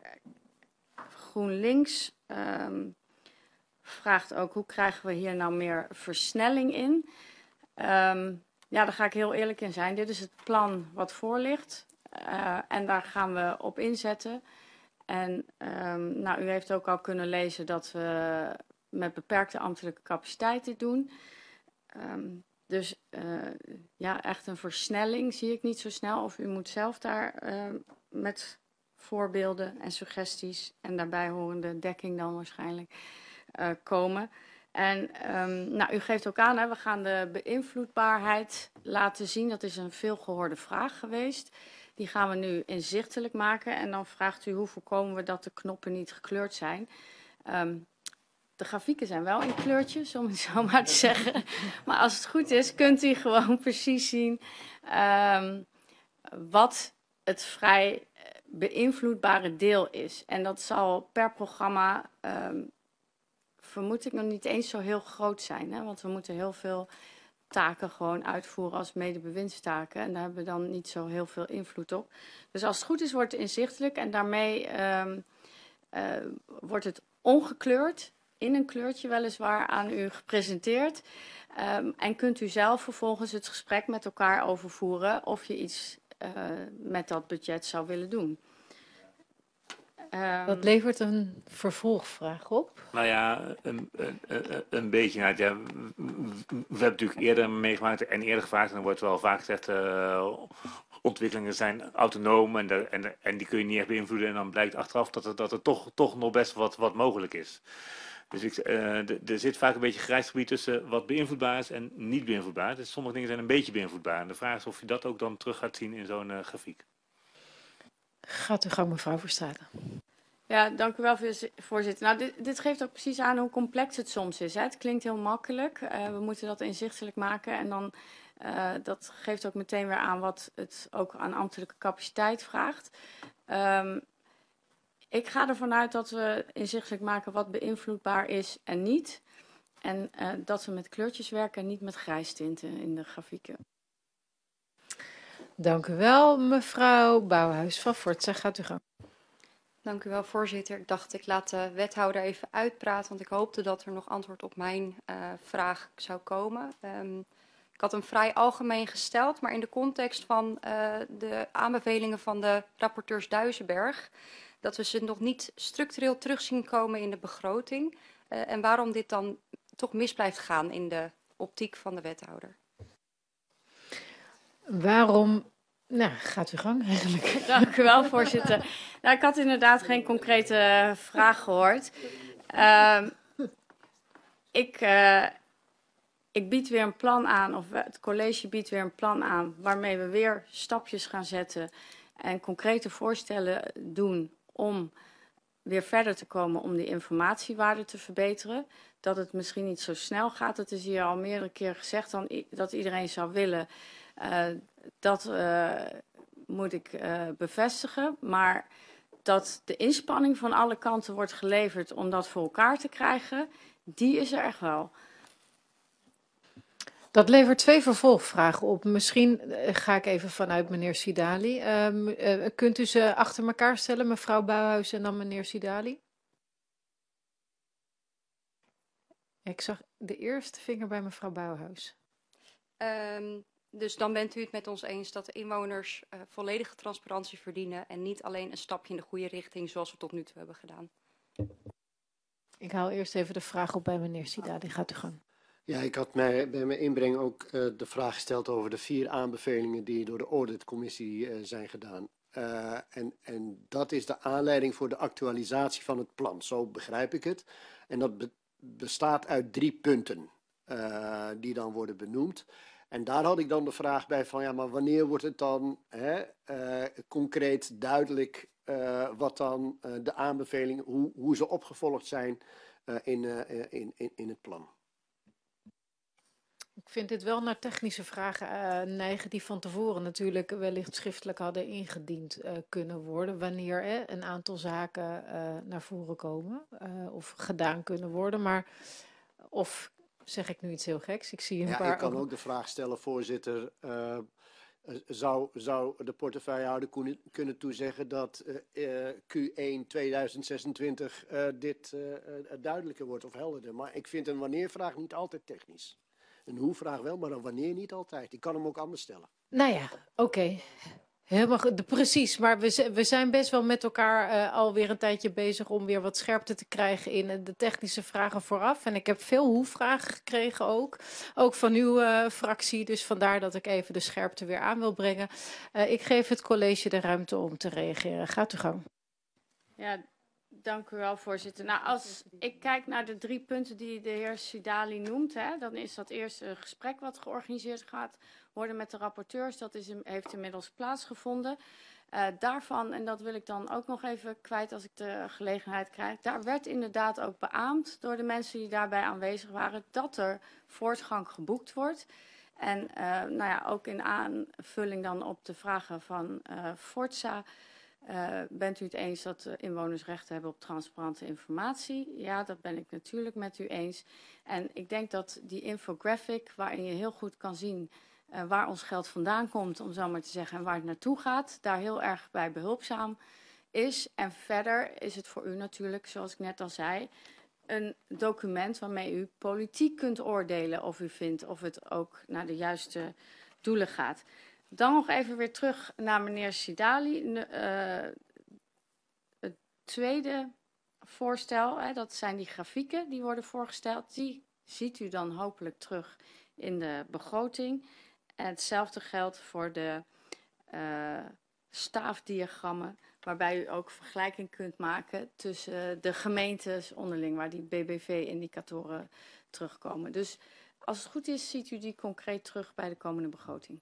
GroenLinks um, vraagt ook, hoe krijgen we hier nou meer versnelling in? Um, ja, daar ga ik heel eerlijk in zijn. Dit is het plan wat voor ligt uh, en daar gaan we op inzetten. En um, nou, u heeft ook al kunnen lezen dat we met beperkte ambtelijke capaciteit dit doen. Um, dus uh, ja, echt een versnelling zie ik niet zo snel. Of u moet zelf daar uh, met voorbeelden en suggesties en daarbij horende dekking dan waarschijnlijk uh, komen. En um, nou, u geeft ook aan, hè, we gaan de beïnvloedbaarheid laten zien. Dat is een veelgehoorde vraag geweest. Die gaan we nu inzichtelijk maken. En dan vraagt u hoe voorkomen we dat de knoppen niet gekleurd zijn. Um, De grafieken zijn wel in kleurtjes, om het zo maar te zeggen. Maar als het goed is, kunt u gewoon precies zien um, wat het vrij beïnvloedbare deel is. En dat zal per programma, um, vermoed ik, nog niet eens zo heel groot zijn. Hè? Want we moeten heel veel taken gewoon uitvoeren als medebewindstaken. En daar hebben we dan niet zo heel veel invloed op. Dus als het goed is, wordt het inzichtelijk. En daarmee um, uh, wordt het ongekleurd in een kleurtje weliswaar aan u gepresenteerd. Um, en kunt u zelf vervolgens het gesprek met elkaar overvoeren of je iets uh, met dat budget zou willen doen. Um, Dat levert een vervolgvraag op. Nou ja, een, een, een, een beetje. Nou, ja, we hebben natuurlijk eerder meegemaakt en eerder gevraagd. En er wordt wel vaak gezegd, uh, ontwikkelingen zijn autonoom en, de, en, en die kun je niet echt beïnvloeden. En dan blijkt achteraf dat er, dat er toch, toch nog best wat, wat mogelijk is. Dus ik, uh, er zit vaak een beetje grijs gebied tussen wat beïnvloedbaar is en niet beïnvloedbaar. Dus sommige dingen zijn een beetje beïnvloedbaar. En de vraag is of je dat ook dan terug gaat zien in zo'n uh, grafiek. Gaat uw gang, mevrouw Verstraeten. Ja, dank u wel, voorzitter. Nou, dit, dit geeft ook precies aan hoe complex het soms is. Hè. Het klinkt heel makkelijk. Uh, we moeten dat inzichtelijk maken. En dan, uh, dat geeft ook meteen weer aan wat het ook aan ambtelijke capaciteit vraagt. Um, ik ga ervan uit dat we inzichtelijk maken wat beïnvloedbaar is en niet. En uh, dat we met kleurtjes werken en niet met grijstinten in de grafieken. Dank u wel, mevrouw Bouwhuis van Fortsa. Gaat u gang. Dank u wel, voorzitter. Ik dacht, ik laat de wethouder even uitpraten, want ik hoopte dat er nog antwoord op mijn uh, vraag zou komen. Um, ik had hem vrij algemeen gesteld, maar in de context van uh, de aanbevelingen van de rapporteurs Duisenberg, dat we ze nog niet structureel terug zien komen in de begroting. Uh, en waarom dit dan toch mis blijft gaan in de optiek van de wethouder. Waarom... Nou, gaat u gang eigenlijk. Dank u wel, voorzitter. Nou, ik had inderdaad geen concrete vraag gehoord. Uh, ik, uh, ik bied weer een plan aan, of het college biedt weer een plan aan, waarmee we weer stapjes gaan zetten en concrete voorstellen doen om weer verder te komen om die informatiewaarde te verbeteren. Dat het misschien niet zo snel gaat, dat is hier al meerdere keren gezegd, dan i- dat iedereen zou willen. Uh, dat uh, moet ik uh, bevestigen, maar dat de inspanning van alle kanten wordt geleverd om dat voor elkaar te krijgen, die is er echt wel. Dat levert twee vervolgvragen op. Misschien uh, ga ik even vanuit meneer Sidali. Uh, uh, kunt u ze achter elkaar stellen, mevrouw Bouwhuis en dan meneer Sidali? Ik zag de eerste vinger bij mevrouw Bouwhuis. Um, dus dan bent u het met ons eens dat de inwoners uh, volledige transparantie verdienen en niet alleen een stapje in de goede richting zoals we tot nu toe hebben gedaan. Ik haal eerst even de vraag op bij meneer Sidali. Gaat u gang. Ja, ik had mij, bij mijn inbreng ook uh, de vraag gesteld over de vier aanbevelingen die door de auditcommissie uh, zijn gedaan. Uh, en, en dat is de aanleiding voor de actualisatie van het plan. Zo begrijp ik het. En dat be bestaat uit drie punten uh, die dan worden benoemd. En daar had ik dan de vraag bij van, ja, maar wanneer wordt het dan hè, uh, concreet duidelijk uh, wat dan uh, de aanbevelingen, hoe, hoe ze opgevolgd zijn uh, in, uh, in, in, in het plan? Ik vind dit wel naar technische vragen uh, neigen die van tevoren natuurlijk wellicht schriftelijk hadden ingediend uh, kunnen worden. Wanneer uh, een aantal zaken uh, naar voren komen uh, of gedaan kunnen worden. Maar of zeg ik nu iets heel geks? Ik zie een ja, paar... ik kan ook de vraag stellen, voorzitter. Uh, zou, zou de portefeuillehouder kunnen, kunnen toezeggen dat uh, Q één tweeduizend zesentwintig uh, dit uh, uh, duidelijker wordt of helderder? Maar ik vind een wanneervraag niet altijd technisch. Een hoe-vraag wel, maar een wanneer niet altijd. Ik kan hem ook anders stellen. Nou ja, oké. Okay. Helemaal goed. Precies, maar we, we zijn best wel met elkaar uh, alweer een tijdje bezig om weer wat scherpte te krijgen in de technische vragen vooraf. En ik heb veel hoe-vragen gekregen ook. Ook van uw uh, fractie, dus vandaar dat ik even de scherpte weer aan wil brengen. Uh, ik geef het college de ruimte om te reageren. Gaat u gang. Ja, dank u wel, voorzitter. Nou, als ik kijk naar de drie punten die de heer Sidali noemt, hè, dan is dat eerst een gesprek wat georganiseerd gaat worden met de rapporteurs. Dat is, heeft inmiddels plaatsgevonden. Uh, daarvan, en dat wil ik dan ook nog even kwijt als ik de gelegenheid krijg, daar werd inderdaad ook beaamd door de mensen die daarbij aanwezig waren dat er voortgang geboekt wordt. En uh, nou ja, ook in aanvulling dan op de vragen van uh, Fortsa. Uh, bent u het eens dat de inwoners recht hebben op transparante informatie? Ja, dat ben ik natuurlijk met u eens. En ik denk dat die infographic, waarin je heel goed kan zien uh, waar ons geld vandaan komt, om zo maar te zeggen, en waar het naartoe gaat, daar heel erg bij behulpzaam is. En verder is het voor u natuurlijk, zoals ik net al zei, een document waarmee u politiek kunt oordelen of u vindt of het ook naar de juiste doelen gaat. Dan nog even weer terug naar meneer Sidali. Uh, het tweede voorstel, hè, dat zijn die grafieken die worden voorgesteld. Die ziet u dan hopelijk terug in de begroting. En hetzelfde geldt voor de uh, staafdiagrammen, waarbij u ook vergelijking kunt maken tussen de gemeentes onderling, waar die B B V-indicatoren terugkomen. Dus als het goed is, ziet u die concreet terug bij de komende begroting.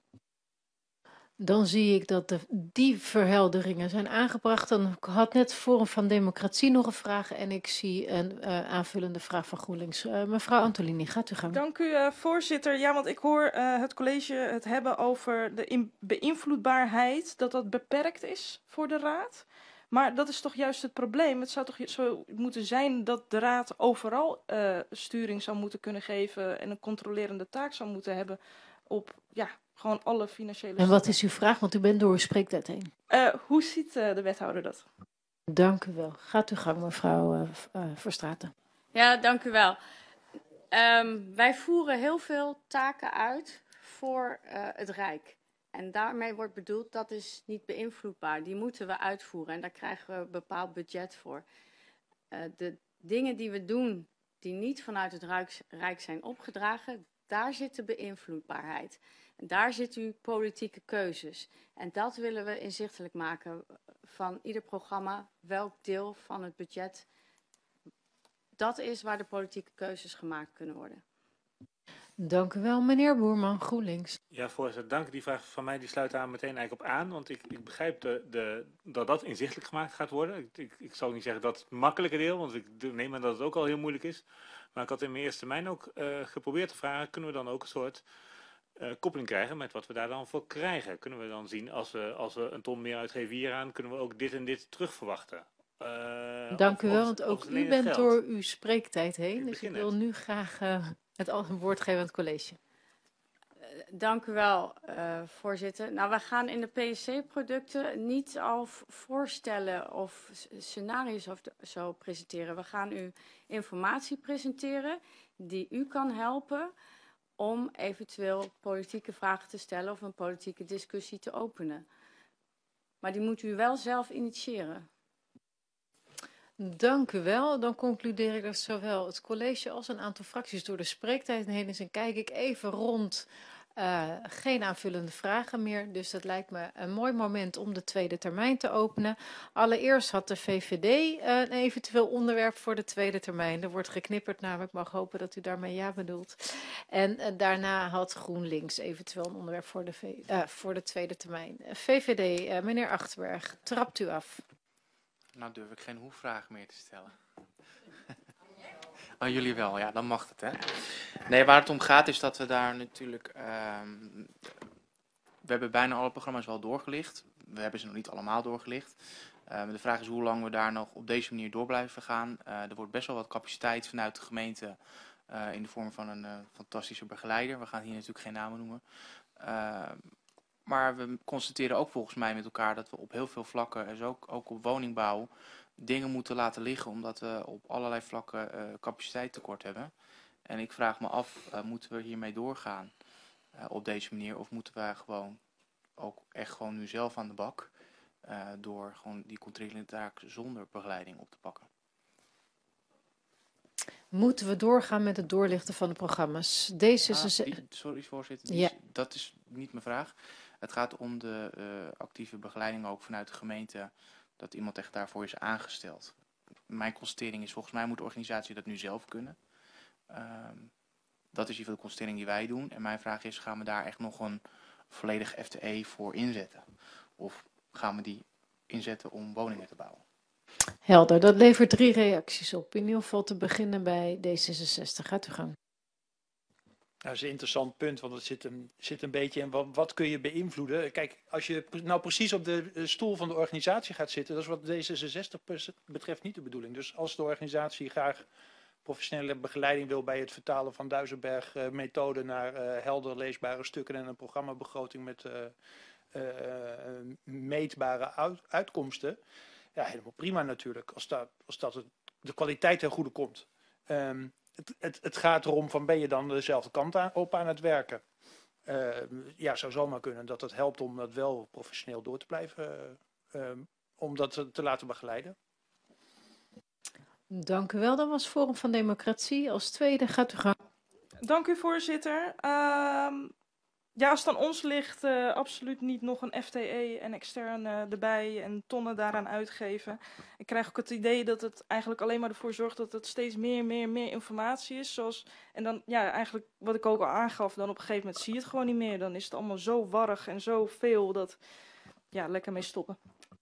Dan zie ik dat de, die verhelderingen zijn aangebracht. Dan had net Forum van Democratie nog een vraag en ik zie een uh, aanvullende vraag van GroenLinks. Uh, mevrouw Antolini, gaat u gang. Dank u, uh, voorzitter. Ja, want ik hoor uh, het college het hebben over de in- beïnvloedbaarheid, dat dat beperkt is voor de raad. Maar dat is toch juist het probleem. Het zou toch zo moeten zijn dat de raad overal uh, sturing zou moeten kunnen geven en een controlerende taak zou moeten hebben op, ja, gewoon alle financiële... En wat is uw vraag? Want u bent door uw spreektijd heen. Uh, hoe ziet uh, de wethouder dat? Dank u wel. Gaat u gang, mevrouw uh, uh, Verstraeten. Ja, dank u wel. Um, wij voeren heel veel taken uit voor uh, het Rijk. En daarmee wordt bedoeld, dat is niet beïnvloedbaar. Die moeten we uitvoeren en daar krijgen we een bepaald budget voor. Uh, de dingen die we doen, die niet vanuit het Rijk zijn opgedragen, daar zit de beïnvloedbaarheid. En daar zit uw politieke keuzes. En dat willen we inzichtelijk maken van ieder programma, welk deel van het budget. Dat is waar de politieke keuzes gemaakt kunnen worden. Dank u wel, meneer Boerman, GroenLinks. Ja, voorzitter, dank. Die vraag van mij die sluit daar meteen eigenlijk op aan. Want ik, ik begrijp de, de, dat dat inzichtelijk gemaakt gaat worden. Ik, ik, ik zou niet zeggen dat het makkelijke deel, want ik neem aan dat het ook al heel moeilijk is. Maar ik had in mijn eerste termijn ook uh, geprobeerd te vragen, kunnen we dan ook een soort uh, koppeling krijgen met wat we daar dan voor krijgen? Kunnen we dan zien, als we, als we een ton meer uitgeven hieraan, kunnen we ook dit en dit terugverwachten? Uh, Dank of, u wel, of, want ook of u bent geld. door uw spreektijd heen. Ik dus ik wil nu graag uh, het woord geven aan het college. Uh, dank u wel, uh, voorzitter. Nou, we gaan in de P S C-producten niet al voorstellen of scenario's of zo presenteren. We gaan u informatie presenteren die u kan helpen om eventueel politieke vragen te stellen of een politieke discussie te openen. Maar die moet u wel zelf initiëren. Dank u wel. Dan concludeer ik dat zowel het college als een aantal fracties door de spreektijd heen is. En kijk ik even rond. Uh, geen aanvullende vragen meer. Dus dat lijkt me een mooi moment om de tweede termijn te openen. Allereerst had de V V D uh, een eventueel onderwerp voor de tweede termijn. Er wordt geknipperd, nou, ik mag hopen dat u daarmee ja bedoelt. En uh, daarna had GroenLinks eventueel een onderwerp voor de, v- uh, voor de tweede termijn. Uh, V V D, uh, meneer Achterberg, trapt u af. Nou durf ik geen hoe-vragen meer te stellen. Oh, jullie wel, ja, dan mag het, hè. Nee, waar het om gaat is dat we daar natuurlijk... Uh, we hebben bijna alle programma's wel doorgelicht. We hebben ze nog niet allemaal doorgelicht. Uh, de vraag is hoe lang we daar nog op deze manier door blijven gaan. Uh, er wordt best wel wat capaciteit vanuit de gemeente uh, in de vorm van een uh, fantastische begeleider. We gaan hier natuurlijk geen namen noemen. Uh, maar we constateren ook volgens mij met elkaar dat we op heel veel vlakken, dus ook, ook op woningbouw, dingen moeten laten liggen omdat we op allerlei vlakken uh, capaciteit tekort hebben. En ik vraag me af, uh, moeten we hiermee doorgaan uh, op deze manier of moeten we gewoon ook echt gewoon nu zelf aan de bak uh, door gewoon die controlerende taak zonder begeleiding op te pakken? Moeten we doorgaan met het doorlichten van de programma's? Deze Ah, is... die, sorry voorzitter, die Ja. is, dat is niet mijn vraag. Het gaat om de uh, actieve begeleiding ook vanuit de gemeente, dat iemand echt daarvoor is aangesteld. Mijn constatering is, volgens mij moet de organisatie dat nu zelf kunnen. Um, dat is in ieder geval de constatering die wij doen. En mijn vraag is, gaan we daar echt nog een volledige F T E voor inzetten? Of gaan we die inzetten om woningen te bouwen? Helder, dat levert drie reacties op. In ieder geval te beginnen bij D zesenzestig. Gaat u gang. Dat is een interessant punt, want het zit een, zit een beetje in wat, wat kun je beïnvloeden. Kijk, als je nou precies op de stoel van de organisatie gaat zitten, dat is wat D zesenzestig betreft niet de bedoeling. Dus als de organisatie graag professionele begeleiding wil bij het vertalen van Duisenberg uh, methode naar uh, helder leesbare stukken en een programmabegroting met uh, uh, meetbare uit, uitkomsten, ja, helemaal prima natuurlijk, als dat, als dat het, de kwaliteit ten goede komt. Um, het, het, het gaat erom van ben je dan dezelfde kant aan, op aan het werken. Uh, ja, zo zal maar kunnen dat het helpt om dat wel professioneel door te blijven, uh, um, om dat te, te laten begeleiden. Dank u wel. Dat was Forum van Democratie. Als tweede gaat u gang. Dank u, voorzitter. Uh, ja, als het aan ons ligt, uh, absoluut niet nog een F T E en extern uh, erbij en tonnen daaraan uitgeven. Ik krijg ook het idee dat het eigenlijk alleen maar ervoor zorgt dat het steeds meer, meer, meer informatie is. Zoals, en dan, ja, eigenlijk wat ik ook al aangaf, dan op een gegeven moment zie je het gewoon niet meer. Dan is het allemaal zo warrig en zo veel dat, ja, lekker mee stoppen.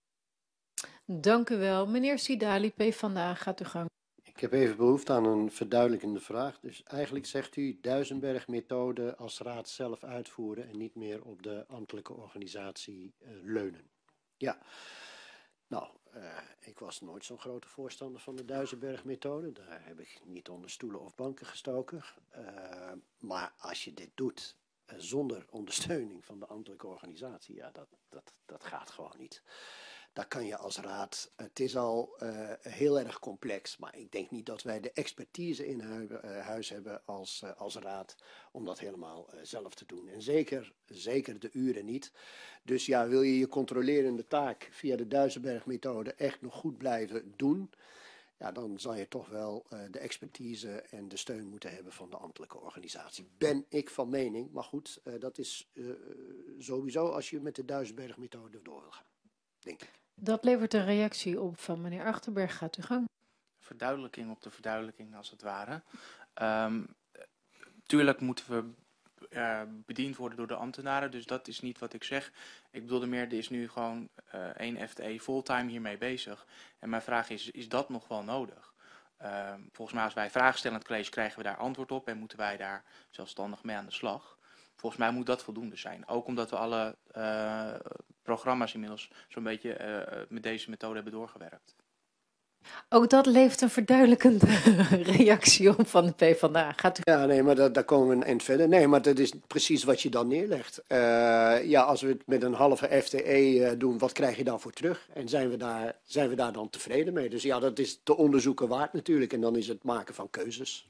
Dank u wel. Meneer Sidali, PvdA, gaat u gang. Ik heb even behoefte aan een verduidelijkende vraag. Dus eigenlijk zegt u Duisenberg-methode als raad zelf uitvoeren en niet meer op de ambtelijke organisatie uh, leunen. Ja, nou, uh, ik was nooit zo'n grote voorstander van de Duisenberg-methode. Daar heb ik niet onder stoelen of banken gestoken. Uh, maar als je dit doet uh, zonder ondersteuning van de ambtelijke organisatie, ja, dat, dat, dat gaat gewoon niet. Daar kan je als raad, het is al uh, heel erg complex, maar ik denk niet dat wij de expertise in hu uh, huis hebben als, uh, als raad om dat helemaal uh, zelf te doen. En zeker, zeker de uren niet. Dus ja, wil je je controlerende taak via de Duisenberg-methode echt nog goed blijven doen, ja, dan zal je toch wel uh, de expertise en de steun moeten hebben van de ambtelijke organisatie. Ben ik van mening, maar goed, uh, dat is uh, sowieso als je met de Duisenberg-methode door wil gaan, denk ik. Dat levert een reactie op van meneer Achterberg. Gaat u gang. Verduidelijking op de verduidelijking, als het ware. Um, tuurlijk moeten we uh, bediend worden door de ambtenaren, dus dat is niet wat ik zeg. Ik bedoelde meer, er is nu gewoon uh, één F T E fulltime hiermee bezig. En mijn vraag is, is dat nog wel nodig? Uh, volgens mij als wij vragen stellen aan het college krijgen we daar antwoord op en moeten wij daar zelfstandig mee aan de slag. Volgens mij moet dat voldoende zijn. Ook omdat we alle uh, programma's inmiddels zo'n beetje uh, met deze methode hebben doorgewerkt. Ook dat levert een verduidelijkende reactie op van de PvdA. Gaat u... Ja, nee, maar dat, daar komen we een eind verder. Nee, maar dat is precies wat je dan neerlegt. Uh, ja, als we het met een halve F T E uh, doen, wat krijg je dan voor terug? En zijn we, daar, zijn we daar dan tevreden mee? Dus ja, dat is te onderzoeken waard natuurlijk. En dan is het maken van keuzes.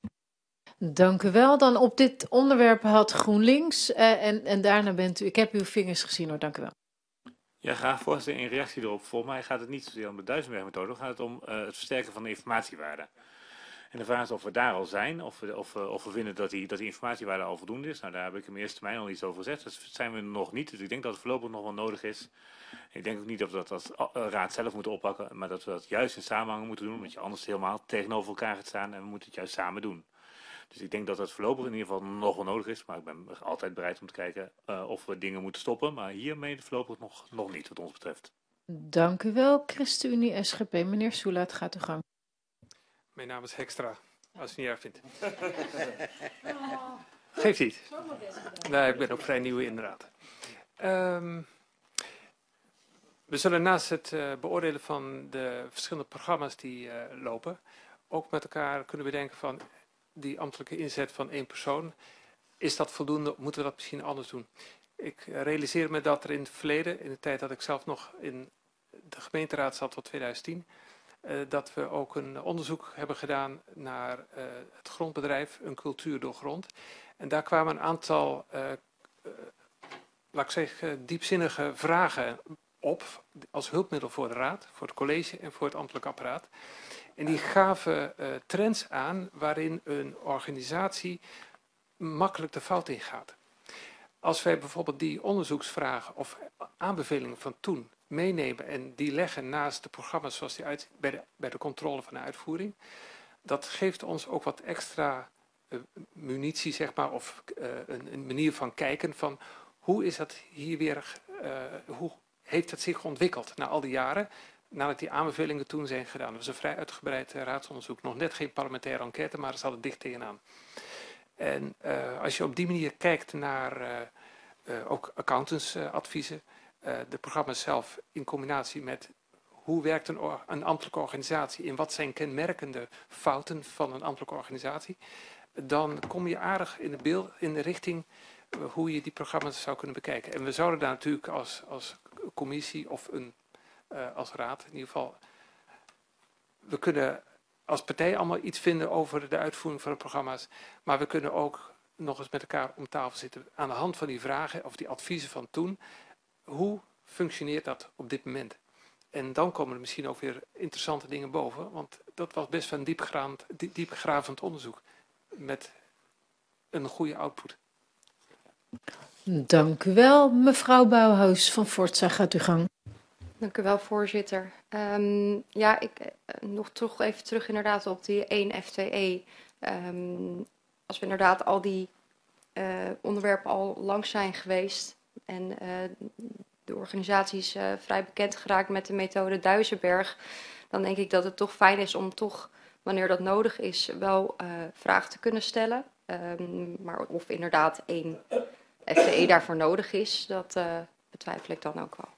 Dank u wel. Dan op dit onderwerp had GroenLinks uh, en, en daarna bent u... Ik heb uw vingers gezien hoor, dank u wel. Ja, graag voorzitter. In reactie erop. Volgens mij gaat het niet zozeer om de Duisenberg-methode, dan gaat het om uh, het versterken van de informatiewaarde. En de vraag is of we daar al zijn, of we, of, of we vinden dat die, dat die informatiewaarde al voldoende is. Nou, daar heb ik in mijn eerste termijn al iets over gezegd. Dat zijn we nog niet, dus ik denk dat het voorlopig nog wel nodig is. Ik denk ook niet dat we dat als raad zelf moeten oppakken, maar dat we dat juist in samenhang moeten doen, omdat je anders helemaal tegenover elkaar gaat staan en we moeten het juist samen doen. Dus ik denk dat dat voorlopig in ieder geval nog wel nodig is. Maar ik ben altijd bereid om te kijken uh, of we dingen moeten stoppen. Maar hiermee voorlopig nog, nog niet wat ons betreft. Dank u wel, ChristenUnie S G P. Meneer Soelaert, gaat u gang. Mijn naam is Hekstra, als je het niet erg vindt. Geeft niet. Nee, ik ben ook vrij nieuw inderdaad. Um, we zullen naast het uh, beoordelen van de verschillende programma's die uh, lopen, ook met elkaar kunnen bedenken van die ambtelijke inzet van één persoon. Is dat voldoende? Moeten we dat misschien anders doen? Ik realiseer me dat er in het verleden, in de tijd dat ik zelf nog in de gemeenteraad zat tot tweeduizend tien, uh, dat we ook een onderzoek hebben gedaan naar uh, het grondbedrijf, een cultuur door grond. En daar kwamen een aantal, uh, uh, laat ik zeggen, diepzinnige vragen op als hulpmiddel voor de raad, voor het college en voor het ambtelijk apparaat. En die gaven uh, trends aan waarin een organisatie makkelijk de fout ingaat. Als wij bijvoorbeeld die onderzoeksvragen of aanbevelingen van toen meenemen en die leggen naast de programma's zoals die uit, bij, de, bij de controle van de uitvoering, dat geeft ons ook wat extra uh, munitie, zeg maar, of uh, een, een manier van kijken van hoe is dat hier weer, uh, hoe heeft het zich ontwikkeld na al die jaren, nadat die aanbevelingen toen zijn gedaan. Dat was een vrij uitgebreid uh, raadsonderzoek, nog net geen parlementaire enquête, maar er zat het dicht tegenaan. En uh, als je op die manier kijkt naar uh, uh, ook accountantsadviezen, uh, de programma's zelf in combinatie met hoe werkt een, een ambtelijke organisatie, in wat zijn kenmerkende fouten van een ambtelijke organisatie, dan kom je aardig in de, beeld, in de richting uh, hoe je die programma's zou kunnen bekijken. En we zouden daar natuurlijk als, als commissie of een, uh, als raad in ieder geval, we kunnen als partij allemaal iets vinden over de uitvoering van de programma's. Maar we kunnen ook nog eens met elkaar om tafel zitten aan de hand van die vragen of die adviezen van toen. Hoe functioneert dat op dit moment? En dan komen er misschien ook weer interessante dingen boven. Want dat was best wel een diepgravend, diepgravend onderzoek met een goede output. Dank u wel, mevrouw Bouwhuis van Forza. Gaat u gang. Dank u wel, voorzitter. Um, ja, ik uh, nog toch even terug inderdaad op die één F twee E. Um, als we inderdaad al die uh, onderwerpen al langs zijn geweest en uh, de organisatie is uh, vrij bekend geraakt met de methode Duisenberg, dan denk ik dat het toch fijn is om toch, wanneer dat nodig is, wel uh, vragen te kunnen stellen. Um, maar of inderdaad één F twee E daarvoor nodig is, dat uh, betwijfel ik dan ook wel.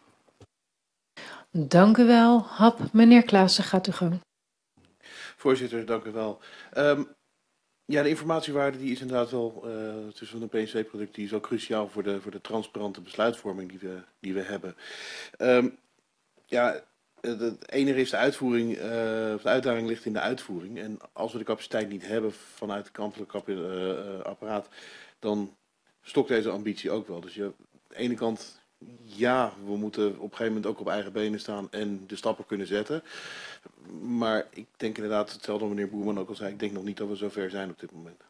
Dank u wel. Hap, meneer Klaassen, gaat u gang. Voorzitter, dank u wel. Um, ja, de informatiewaarde die is inderdaad wel, uh, tussen een P N C-product, die is wel cruciaal voor de, voor de transparante besluitvorming die we, die we hebben. Um, ja, het enige is de uitvoering, uh, de uitdaging ligt in de uitvoering. En als we de capaciteit niet hebben vanuit het kantelijk uh, apparaat, dan stokt deze ambitie ook wel. Dus je, aan de ene kant, ja, we moeten op een gegeven moment ook op eigen benen staan en de stappen kunnen zetten. Maar ik denk inderdaad, hetzelfde wat meneer Boerman ook al zei, ik denk nog niet dat we zover zijn op dit moment.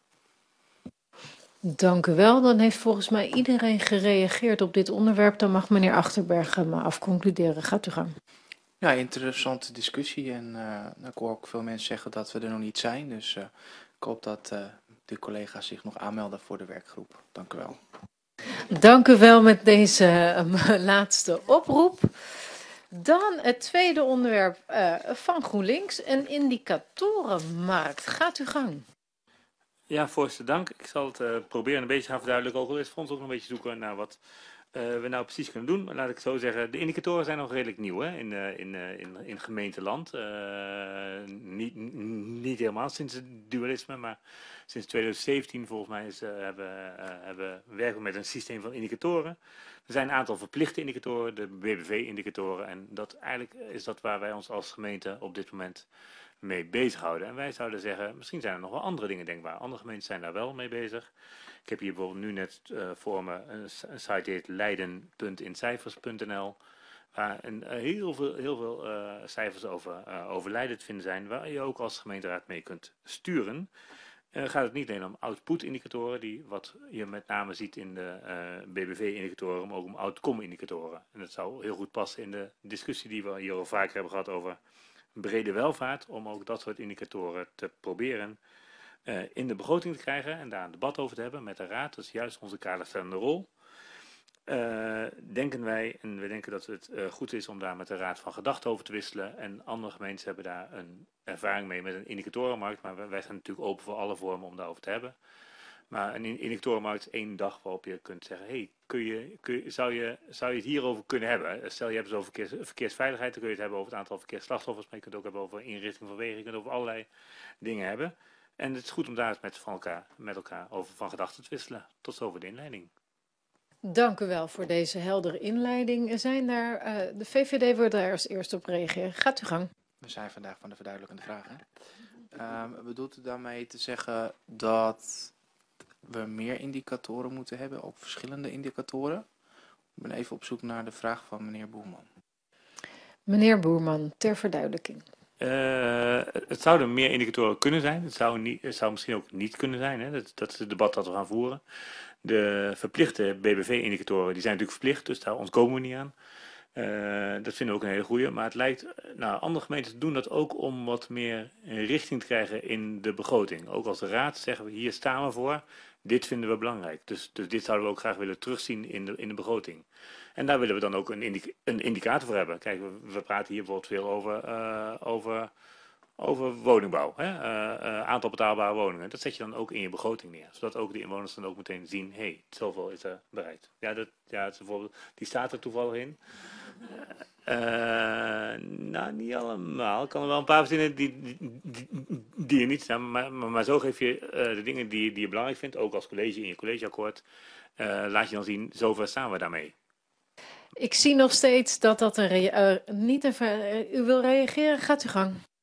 Dank u wel. Dan heeft volgens mij iedereen gereageerd op dit onderwerp. Dan mag meneer Achterberg maar afconcluderen. Gaat u gang. Ja, interessante discussie. En uh, ik hoor ook veel mensen zeggen dat we er nog niet zijn. Dus uh, ik hoop dat uh, de collega's zich nog aanmelden voor de werkgroep. Dank u wel. Dank u wel met deze uh, laatste oproep. Dan het tweede onderwerp uh, van GroenLinks, een indicatorenmarkt. Gaat u gang. Ja, voorzitter, dank. Ik zal het uh, proberen een beetje gaan verduidelijken. Ook al is het voor ons ook nog een beetje zoeken naar wat uh, we nou precies kunnen doen. Maar laat ik zo zeggen, de indicatoren zijn nog redelijk nieuw hè, in, uh, in, uh, in, in gemeenteland. Uh, niet, niet helemaal sinds het dualisme, maar sinds twintig zeventien volgens mij is, uh, hebben, uh, hebben, werken we met een systeem van indicatoren. Er zijn een aantal verplichte indicatoren, de B B V-indicatoren. En dat eigenlijk is dat waar wij ons als gemeente op dit moment mee bezighouden. En wij zouden zeggen, misschien zijn er nog wel andere dingen denkbaar. Andere gemeenten zijn daar wel mee bezig. Ik heb hier bijvoorbeeld nu net uh, voor me een, een site die heet leiden punt in cijfers punt n l. Waar een, uh, heel veel, heel veel uh, cijfers over, uh, over Leiden te vinden zijn. Waar je ook als gemeenteraad mee kunt sturen. Uh, gaat het niet alleen om output-indicatoren, die wat je met name ziet in de uh, B B V-indicatoren, maar ook om outcome-indicatoren. En dat zou heel goed passen in de discussie die we hier al vaker hebben gehad over brede welvaart, om ook dat soort indicatoren te proberen uh, in de begroting te krijgen en daar een debat over te hebben met de Raad. Dat is juist onze kaderstellende rol. Uh, denken wij, en we denken dat het uh, goed is om daar met de Raad van Gedachten over te wisselen. En andere gemeenten hebben daar een ervaring mee met een indicatorenmarkt. Maar wij zijn natuurlijk open voor alle vormen om daarover te hebben. Maar een indicatorenmarkt is één dag waarop je kunt zeggen, hey, kun je, kun je, zou, je, zou je het hierover kunnen hebben? Stel je hebt het over verkeers, verkeersveiligheid, dan kun je het hebben over het aantal verkeersslachtoffers. Maar je kunt het ook hebben over inrichting van wegen, je kunt het over allerlei dingen hebben. En het is goed om daar eens met, van elkaar, met elkaar over van gedachten te wisselen. Tot zover de inleiding. Dank u wel voor deze heldere inleiding. Zijn daar, uh, de V V D wil daar als eerste op reageren. Gaat u gang. We zijn vandaag van de verduidelijkende vragen. Um, bedoelt u daarmee te zeggen dat we meer indicatoren moeten hebben, ook verschillende indicatoren? Ik ben even op zoek naar de vraag van meneer Boerman. Meneer Boerman, ter verduidelijking. Uh, het zouden meer indicatoren kunnen zijn. Het zou, niet, het zou misschien ook niet kunnen zijn. Hè? Dat, dat is het debat dat we gaan voeren. De verplichte B B V-indicatoren die zijn natuurlijk verplicht, dus daar ontkomen we niet aan. Uh, dat vinden we ook een hele goede. Maar het lijkt, nou, andere gemeenten doen dat ook om wat meer richting te krijgen in de begroting. Ook als de raad zeggen we, hier staan we voor, dit vinden we belangrijk. Dus, dus dit zouden we ook graag willen terugzien in de, in de begroting. En daar willen we dan ook een, indica een indicator voor hebben. Kijk, we, we praten hier bijvoorbeeld veel over, uh, over, over woningbouw. Hè? Uh, uh, aantal betaalbare woningen. Dat zet je dan ook in je begroting neer. Zodat ook de inwoners dan ook meteen zien, hé, hey, zoveel is er bereikt. Ja, dat, ja dat is bijvoorbeeld, die staat er toevallig in. Uh, nou, niet allemaal. Ik kan er wel een paar verzinnen die, die, die, die er niet staan. Maar, maar, maar zo geef je uh, de dingen die, die je belangrijk vindt, ook als college in je collegeakkoord, uh, laat je dan zien, zover staan we daarmee. Ik zie nog steeds dat dat een... Uh, niet even, uh, u wil reageren? Gaat u gang.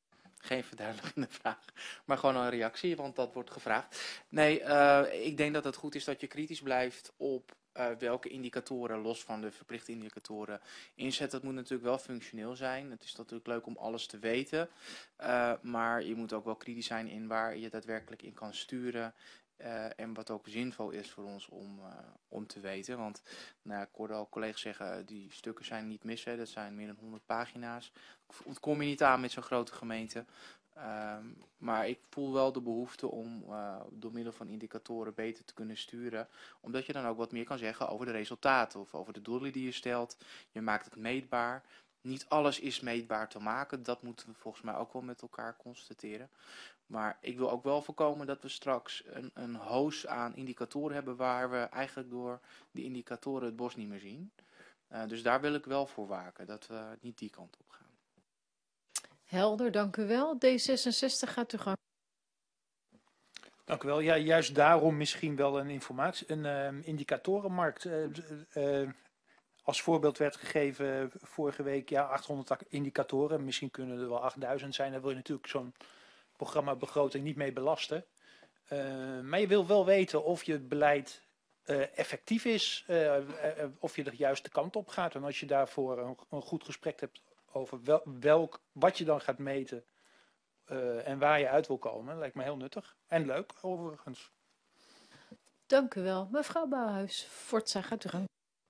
geen verduidelijkende vraag, maar gewoon een reactie, want dat wordt gevraagd. Nee, uh, ik denk dat het goed is dat je kritisch blijft op uh, welke indicatoren, los van de verplichte indicatoren, inzet. Dat moet natuurlijk wel functioneel zijn. Het is natuurlijk leuk om alles te weten, uh, maar je moet ook wel kritisch zijn in waar je daadwerkelijk in kan sturen. Uh, en wat ook zinvol is voor ons om, uh, om te weten. Want nou, ik hoorde al collega's zeggen, die stukken zijn niet mis. Hè. Dat zijn meer dan honderd pagina's. Dat kom je niet aan met zo'n grote gemeente. Uh, maar ik voel wel de behoefte om uh, door middel van indicatoren beter te kunnen sturen. Omdat je dan ook wat meer kan zeggen over de resultaten of over de doelen die je stelt. Je maakt het meetbaar. Niet alles is meetbaar te maken. Dat moeten we volgens mij ook wel met elkaar constateren. Maar ik wil ook wel voorkomen dat we straks een, een hoos aan indicatoren hebben waar we eigenlijk door die indicatoren het bos niet meer zien. Uh, dus daar wil ik wel voor waken, dat we niet die kant op gaan. Helder, dank u wel. D zesenzestig gaat u gang. Dank u wel. Ja, juist daarom misschien wel een informatie, een uh, indicatorenmarkt. Uh, uh, als voorbeeld werd gegeven vorige week, ja, achthonderd indicatoren. Misschien kunnen er wel achtduizend zijn. Daar wil je natuurlijk zo'n programmabegroting niet mee belasten. Uh, maar je wil wel weten of je beleid uh, effectief is, uh, uh, of je de juiste kant op gaat. En als je daarvoor een, een goed gesprek hebt over wel, welk, wat je dan gaat meten uh, en waar je uit wil komen, lijkt me heel nuttig. En leuk, overigens. Dank u wel. Mevrouw Bouwhuis, Forza, gaat u gang.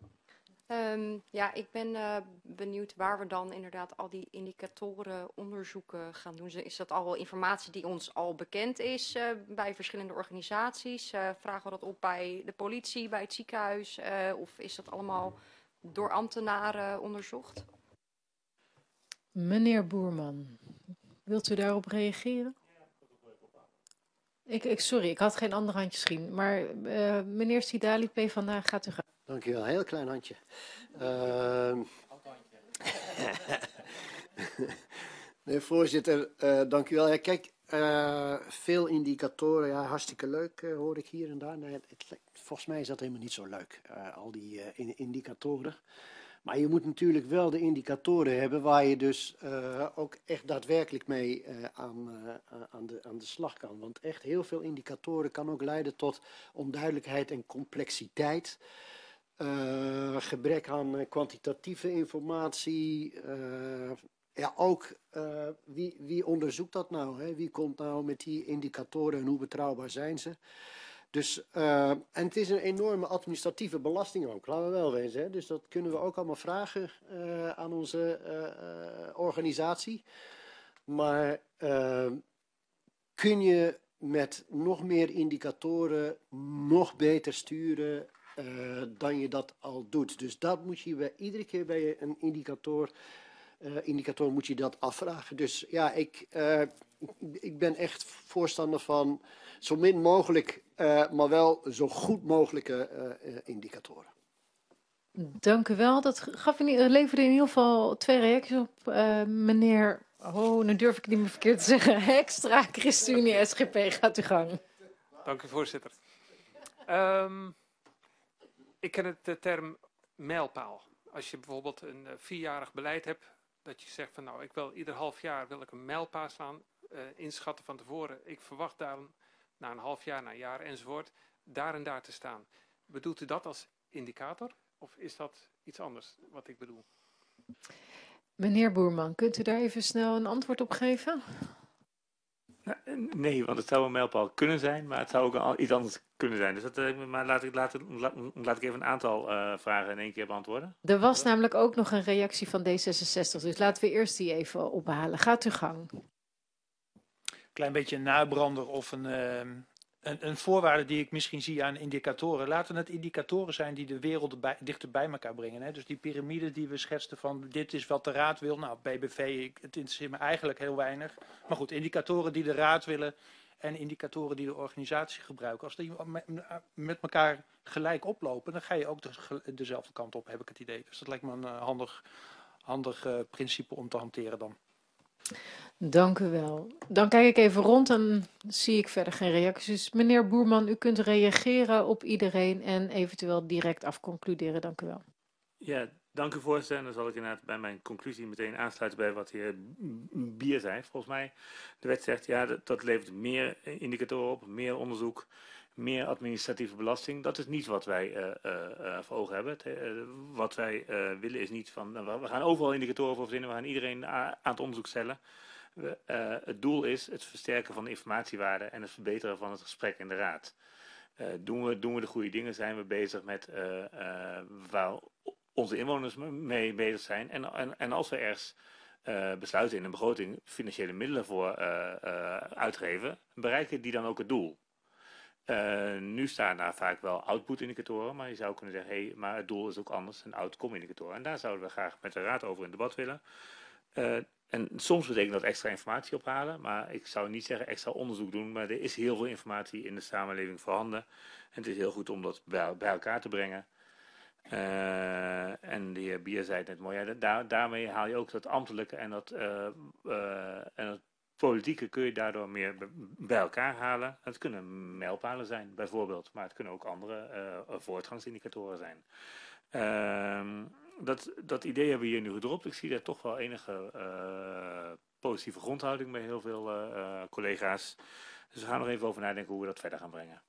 Um, ja, ik ben uh, benieuwd waar we dan inderdaad al die indicatoren onderzoeken gaan doen. Is dat al wel informatie die ons al bekend is uh, bij verschillende organisaties? Uh, vragen we dat op bij de politie, bij het ziekenhuis? Uh, of is dat allemaal door ambtenaren onderzocht? Meneer Boerman, wilt u daarop reageren? Ik, ik, sorry, ik had geen andere handjes zien. Maar uh, meneer Sidali, PvdA, gaat u gaan. Dank u wel, heel klein handje. Uh, nee, voorzitter, uh, dank u wel. Ja, kijk, uh, veel indicatoren, ja, hartstikke leuk uh, hoor ik hier en daar. Nee, het, het, volgens mij is dat helemaal niet zo leuk, uh, al die uh, indicatoren. Maar je moet natuurlijk wel de indicatoren hebben waar je dus uh, ook echt daadwerkelijk mee uh, aan, uh, aan, de, aan de slag kan. Want echt heel veel indicatoren kan ook leiden tot onduidelijkheid en complexiteit. Uh, gebrek aan uh, kwantitatieve informatie. Uh, ja, ook uh, wie, wie onderzoekt dat nou? Hè? Wie komt nou met die indicatoren en hoe betrouwbaar zijn ze? Dus, uh, en het is een enorme administratieve belasting ook, laten we wel wezen. Hè? Dus dat kunnen we ook allemaal vragen uh, aan onze uh, uh, organisatie. Maar uh, kun je met nog meer indicatoren nog beter sturen uh, dan je dat al doet? Dus dat moet je bij, iedere keer bij je een indicator, uh, indicator moet je dat afvragen. Dus ja, ik, uh, ik ben echt voorstander van zo min mogelijk, uh, maar wel zo goed mogelijke uh, uh, indicatoren. Dank u wel. Dat gaf in, leverde in ieder geval twee reacties op. Uh, meneer, oh, nu durf ik het niet meer verkeerd te zeggen. Extra ChristenUnie S G P, gaat u gang. Dank u, voorzitter. Um, ik ken het de term mijlpaal. Als je bijvoorbeeld een uh, vierjarig beleid hebt, dat je zegt van nou, ik wil ieder half jaar wil ik een mijlpaal staan, uh, inschatten van tevoren. Ik verwacht daar na een half jaar, na een jaar enzovoort, daar en daar te staan. Bedoelt u dat als indicator? Of is dat iets anders wat ik bedoel? Meneer Boerman, kunt u daar even snel een antwoord op geven? Nee, want het zou een mijlpaal kunnen zijn, maar het zou ook iets anders kunnen zijn. Dus dat, maar laat ik, laat, laat ik even een aantal uh, vragen in één keer beantwoorden. Er was namelijk ook nog een reactie van D zesenzestig, dus laten we eerst die even ophalen. Gaat u gang. Klein beetje een nabrander of een, uh, een, een voorwaarde die ik misschien zie aan indicatoren. Laten het indicatoren zijn die de wereld bij, dichter bij elkaar brengen. Hè? Dus die piramide die we schetsten van dit is wat de raad wil. Nou, B B V, ik, het interesseert me eigenlijk heel weinig. Maar goed, indicatoren die de raad willen en indicatoren die de organisatie gebruiken. Als die met elkaar gelijk oplopen, dan ga je ook de, dezelfde kant op, heb ik het idee. Dus dat lijkt me een uh, handig, handig uh, principe om te hanteren dan. Dank u wel. Dan kijk ik even rond en zie ik verder geen reacties. Meneer Boerman, u kunt reageren op iedereen en eventueel direct afconcluderen. Dank u wel. Ja, Dank u voorzitter. En dan zal ik inderdaad bij mijn conclusie meteen aansluiten bij wat de heer Bier zei. Volgens mij, de wet zegt, ja, dat, dat levert meer indicatoren op, meer onderzoek, meer administratieve belasting. Dat is niet wat wij uh, uh, uh, voor ogen hebben. Het, uh, wat wij uh, willen is niet van, uh, we gaan overal indicatoren voor verzinnen, we gaan iedereen aan het onderzoek stellen. We, uh, het doel is het versterken van de informatiewaarde en het verbeteren van het gesprek in de raad. Uh, doen, we, doen we de goede dingen, zijn we bezig met uh, uh, waar onze inwoners mee bezig zijn. En, en, en als we ergens uh, besluiten in een begroting financiële middelen voor uh, uh, uitgeven, bereiken die dan ook het doel. Uh, nu staan daar vaak wel output-indicatoren, maar je zou kunnen zeggen, hé, hey, maar het doel is ook anders, een outcome-indicatoren. En daar zouden we graag met de raad over in debat willen. Uh, en soms betekent dat extra informatie ophalen, maar ik zou niet zeggen extra onderzoek doen, maar er is heel veel informatie in de samenleving voorhanden. En het is heel goed om dat bij, bij elkaar te brengen. Uh, en de heer Bier zei het net mooi, ja, daar, daarmee haal je ook dat ambtelijke en dat, uh, uh, en dat politieke kun je daardoor meer bij elkaar halen. Het kunnen mijlpalen zijn, bijvoorbeeld, maar het kunnen ook andere uh, voortgangsindicatoren zijn. Uh, dat, dat idee hebben we hier nu gedropt. Ik zie daar toch wel enige uh, positieve grondhouding bij heel veel uh, uh, collega's. Dus we gaan nog even over nadenken hoe we dat verder gaan brengen.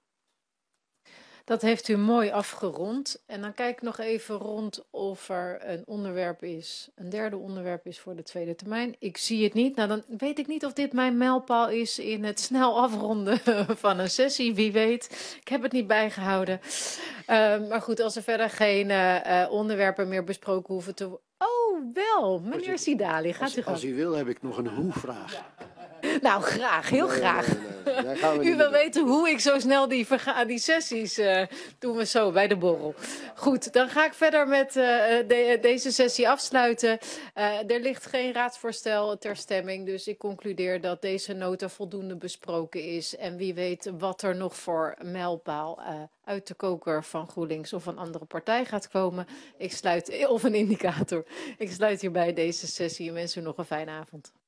Dat heeft u mooi afgerond. En dan kijk ik nog even rond of er een onderwerp is, een derde onderwerp is voor de tweede termijn. Ik zie het niet. Nou, dan weet ik niet of dit mijn mijlpaal is in het snel afronden van een sessie. Wie weet. Ik heb het niet bijgehouden. Uh, maar goed, als er verder geen uh, onderwerpen meer besproken hoeven te worden. Oh, wel. Meneer Sidali, gaat als, u gaan. Als u wil, heb ik nog een hoe-vraag. Nou, graag. Heel nee, graag. Nee, nee, nee. Gaan we U niet wil doen. weten hoe ik zo snel die, verga die sessies uh, doen we zo bij de borrel. Goed, dan ga ik verder met uh, de, deze sessie afsluiten. Uh, er ligt geen raadsvoorstel ter stemming, dus ik concludeer dat deze nota voldoende besproken is. En wie weet wat er nog voor mijlpaal uh, uit de koker van GroenLinks of een andere partij gaat komen. Ik sluit, of een indicator. Ik sluit hierbij deze sessie en wens u nog een fijne avond.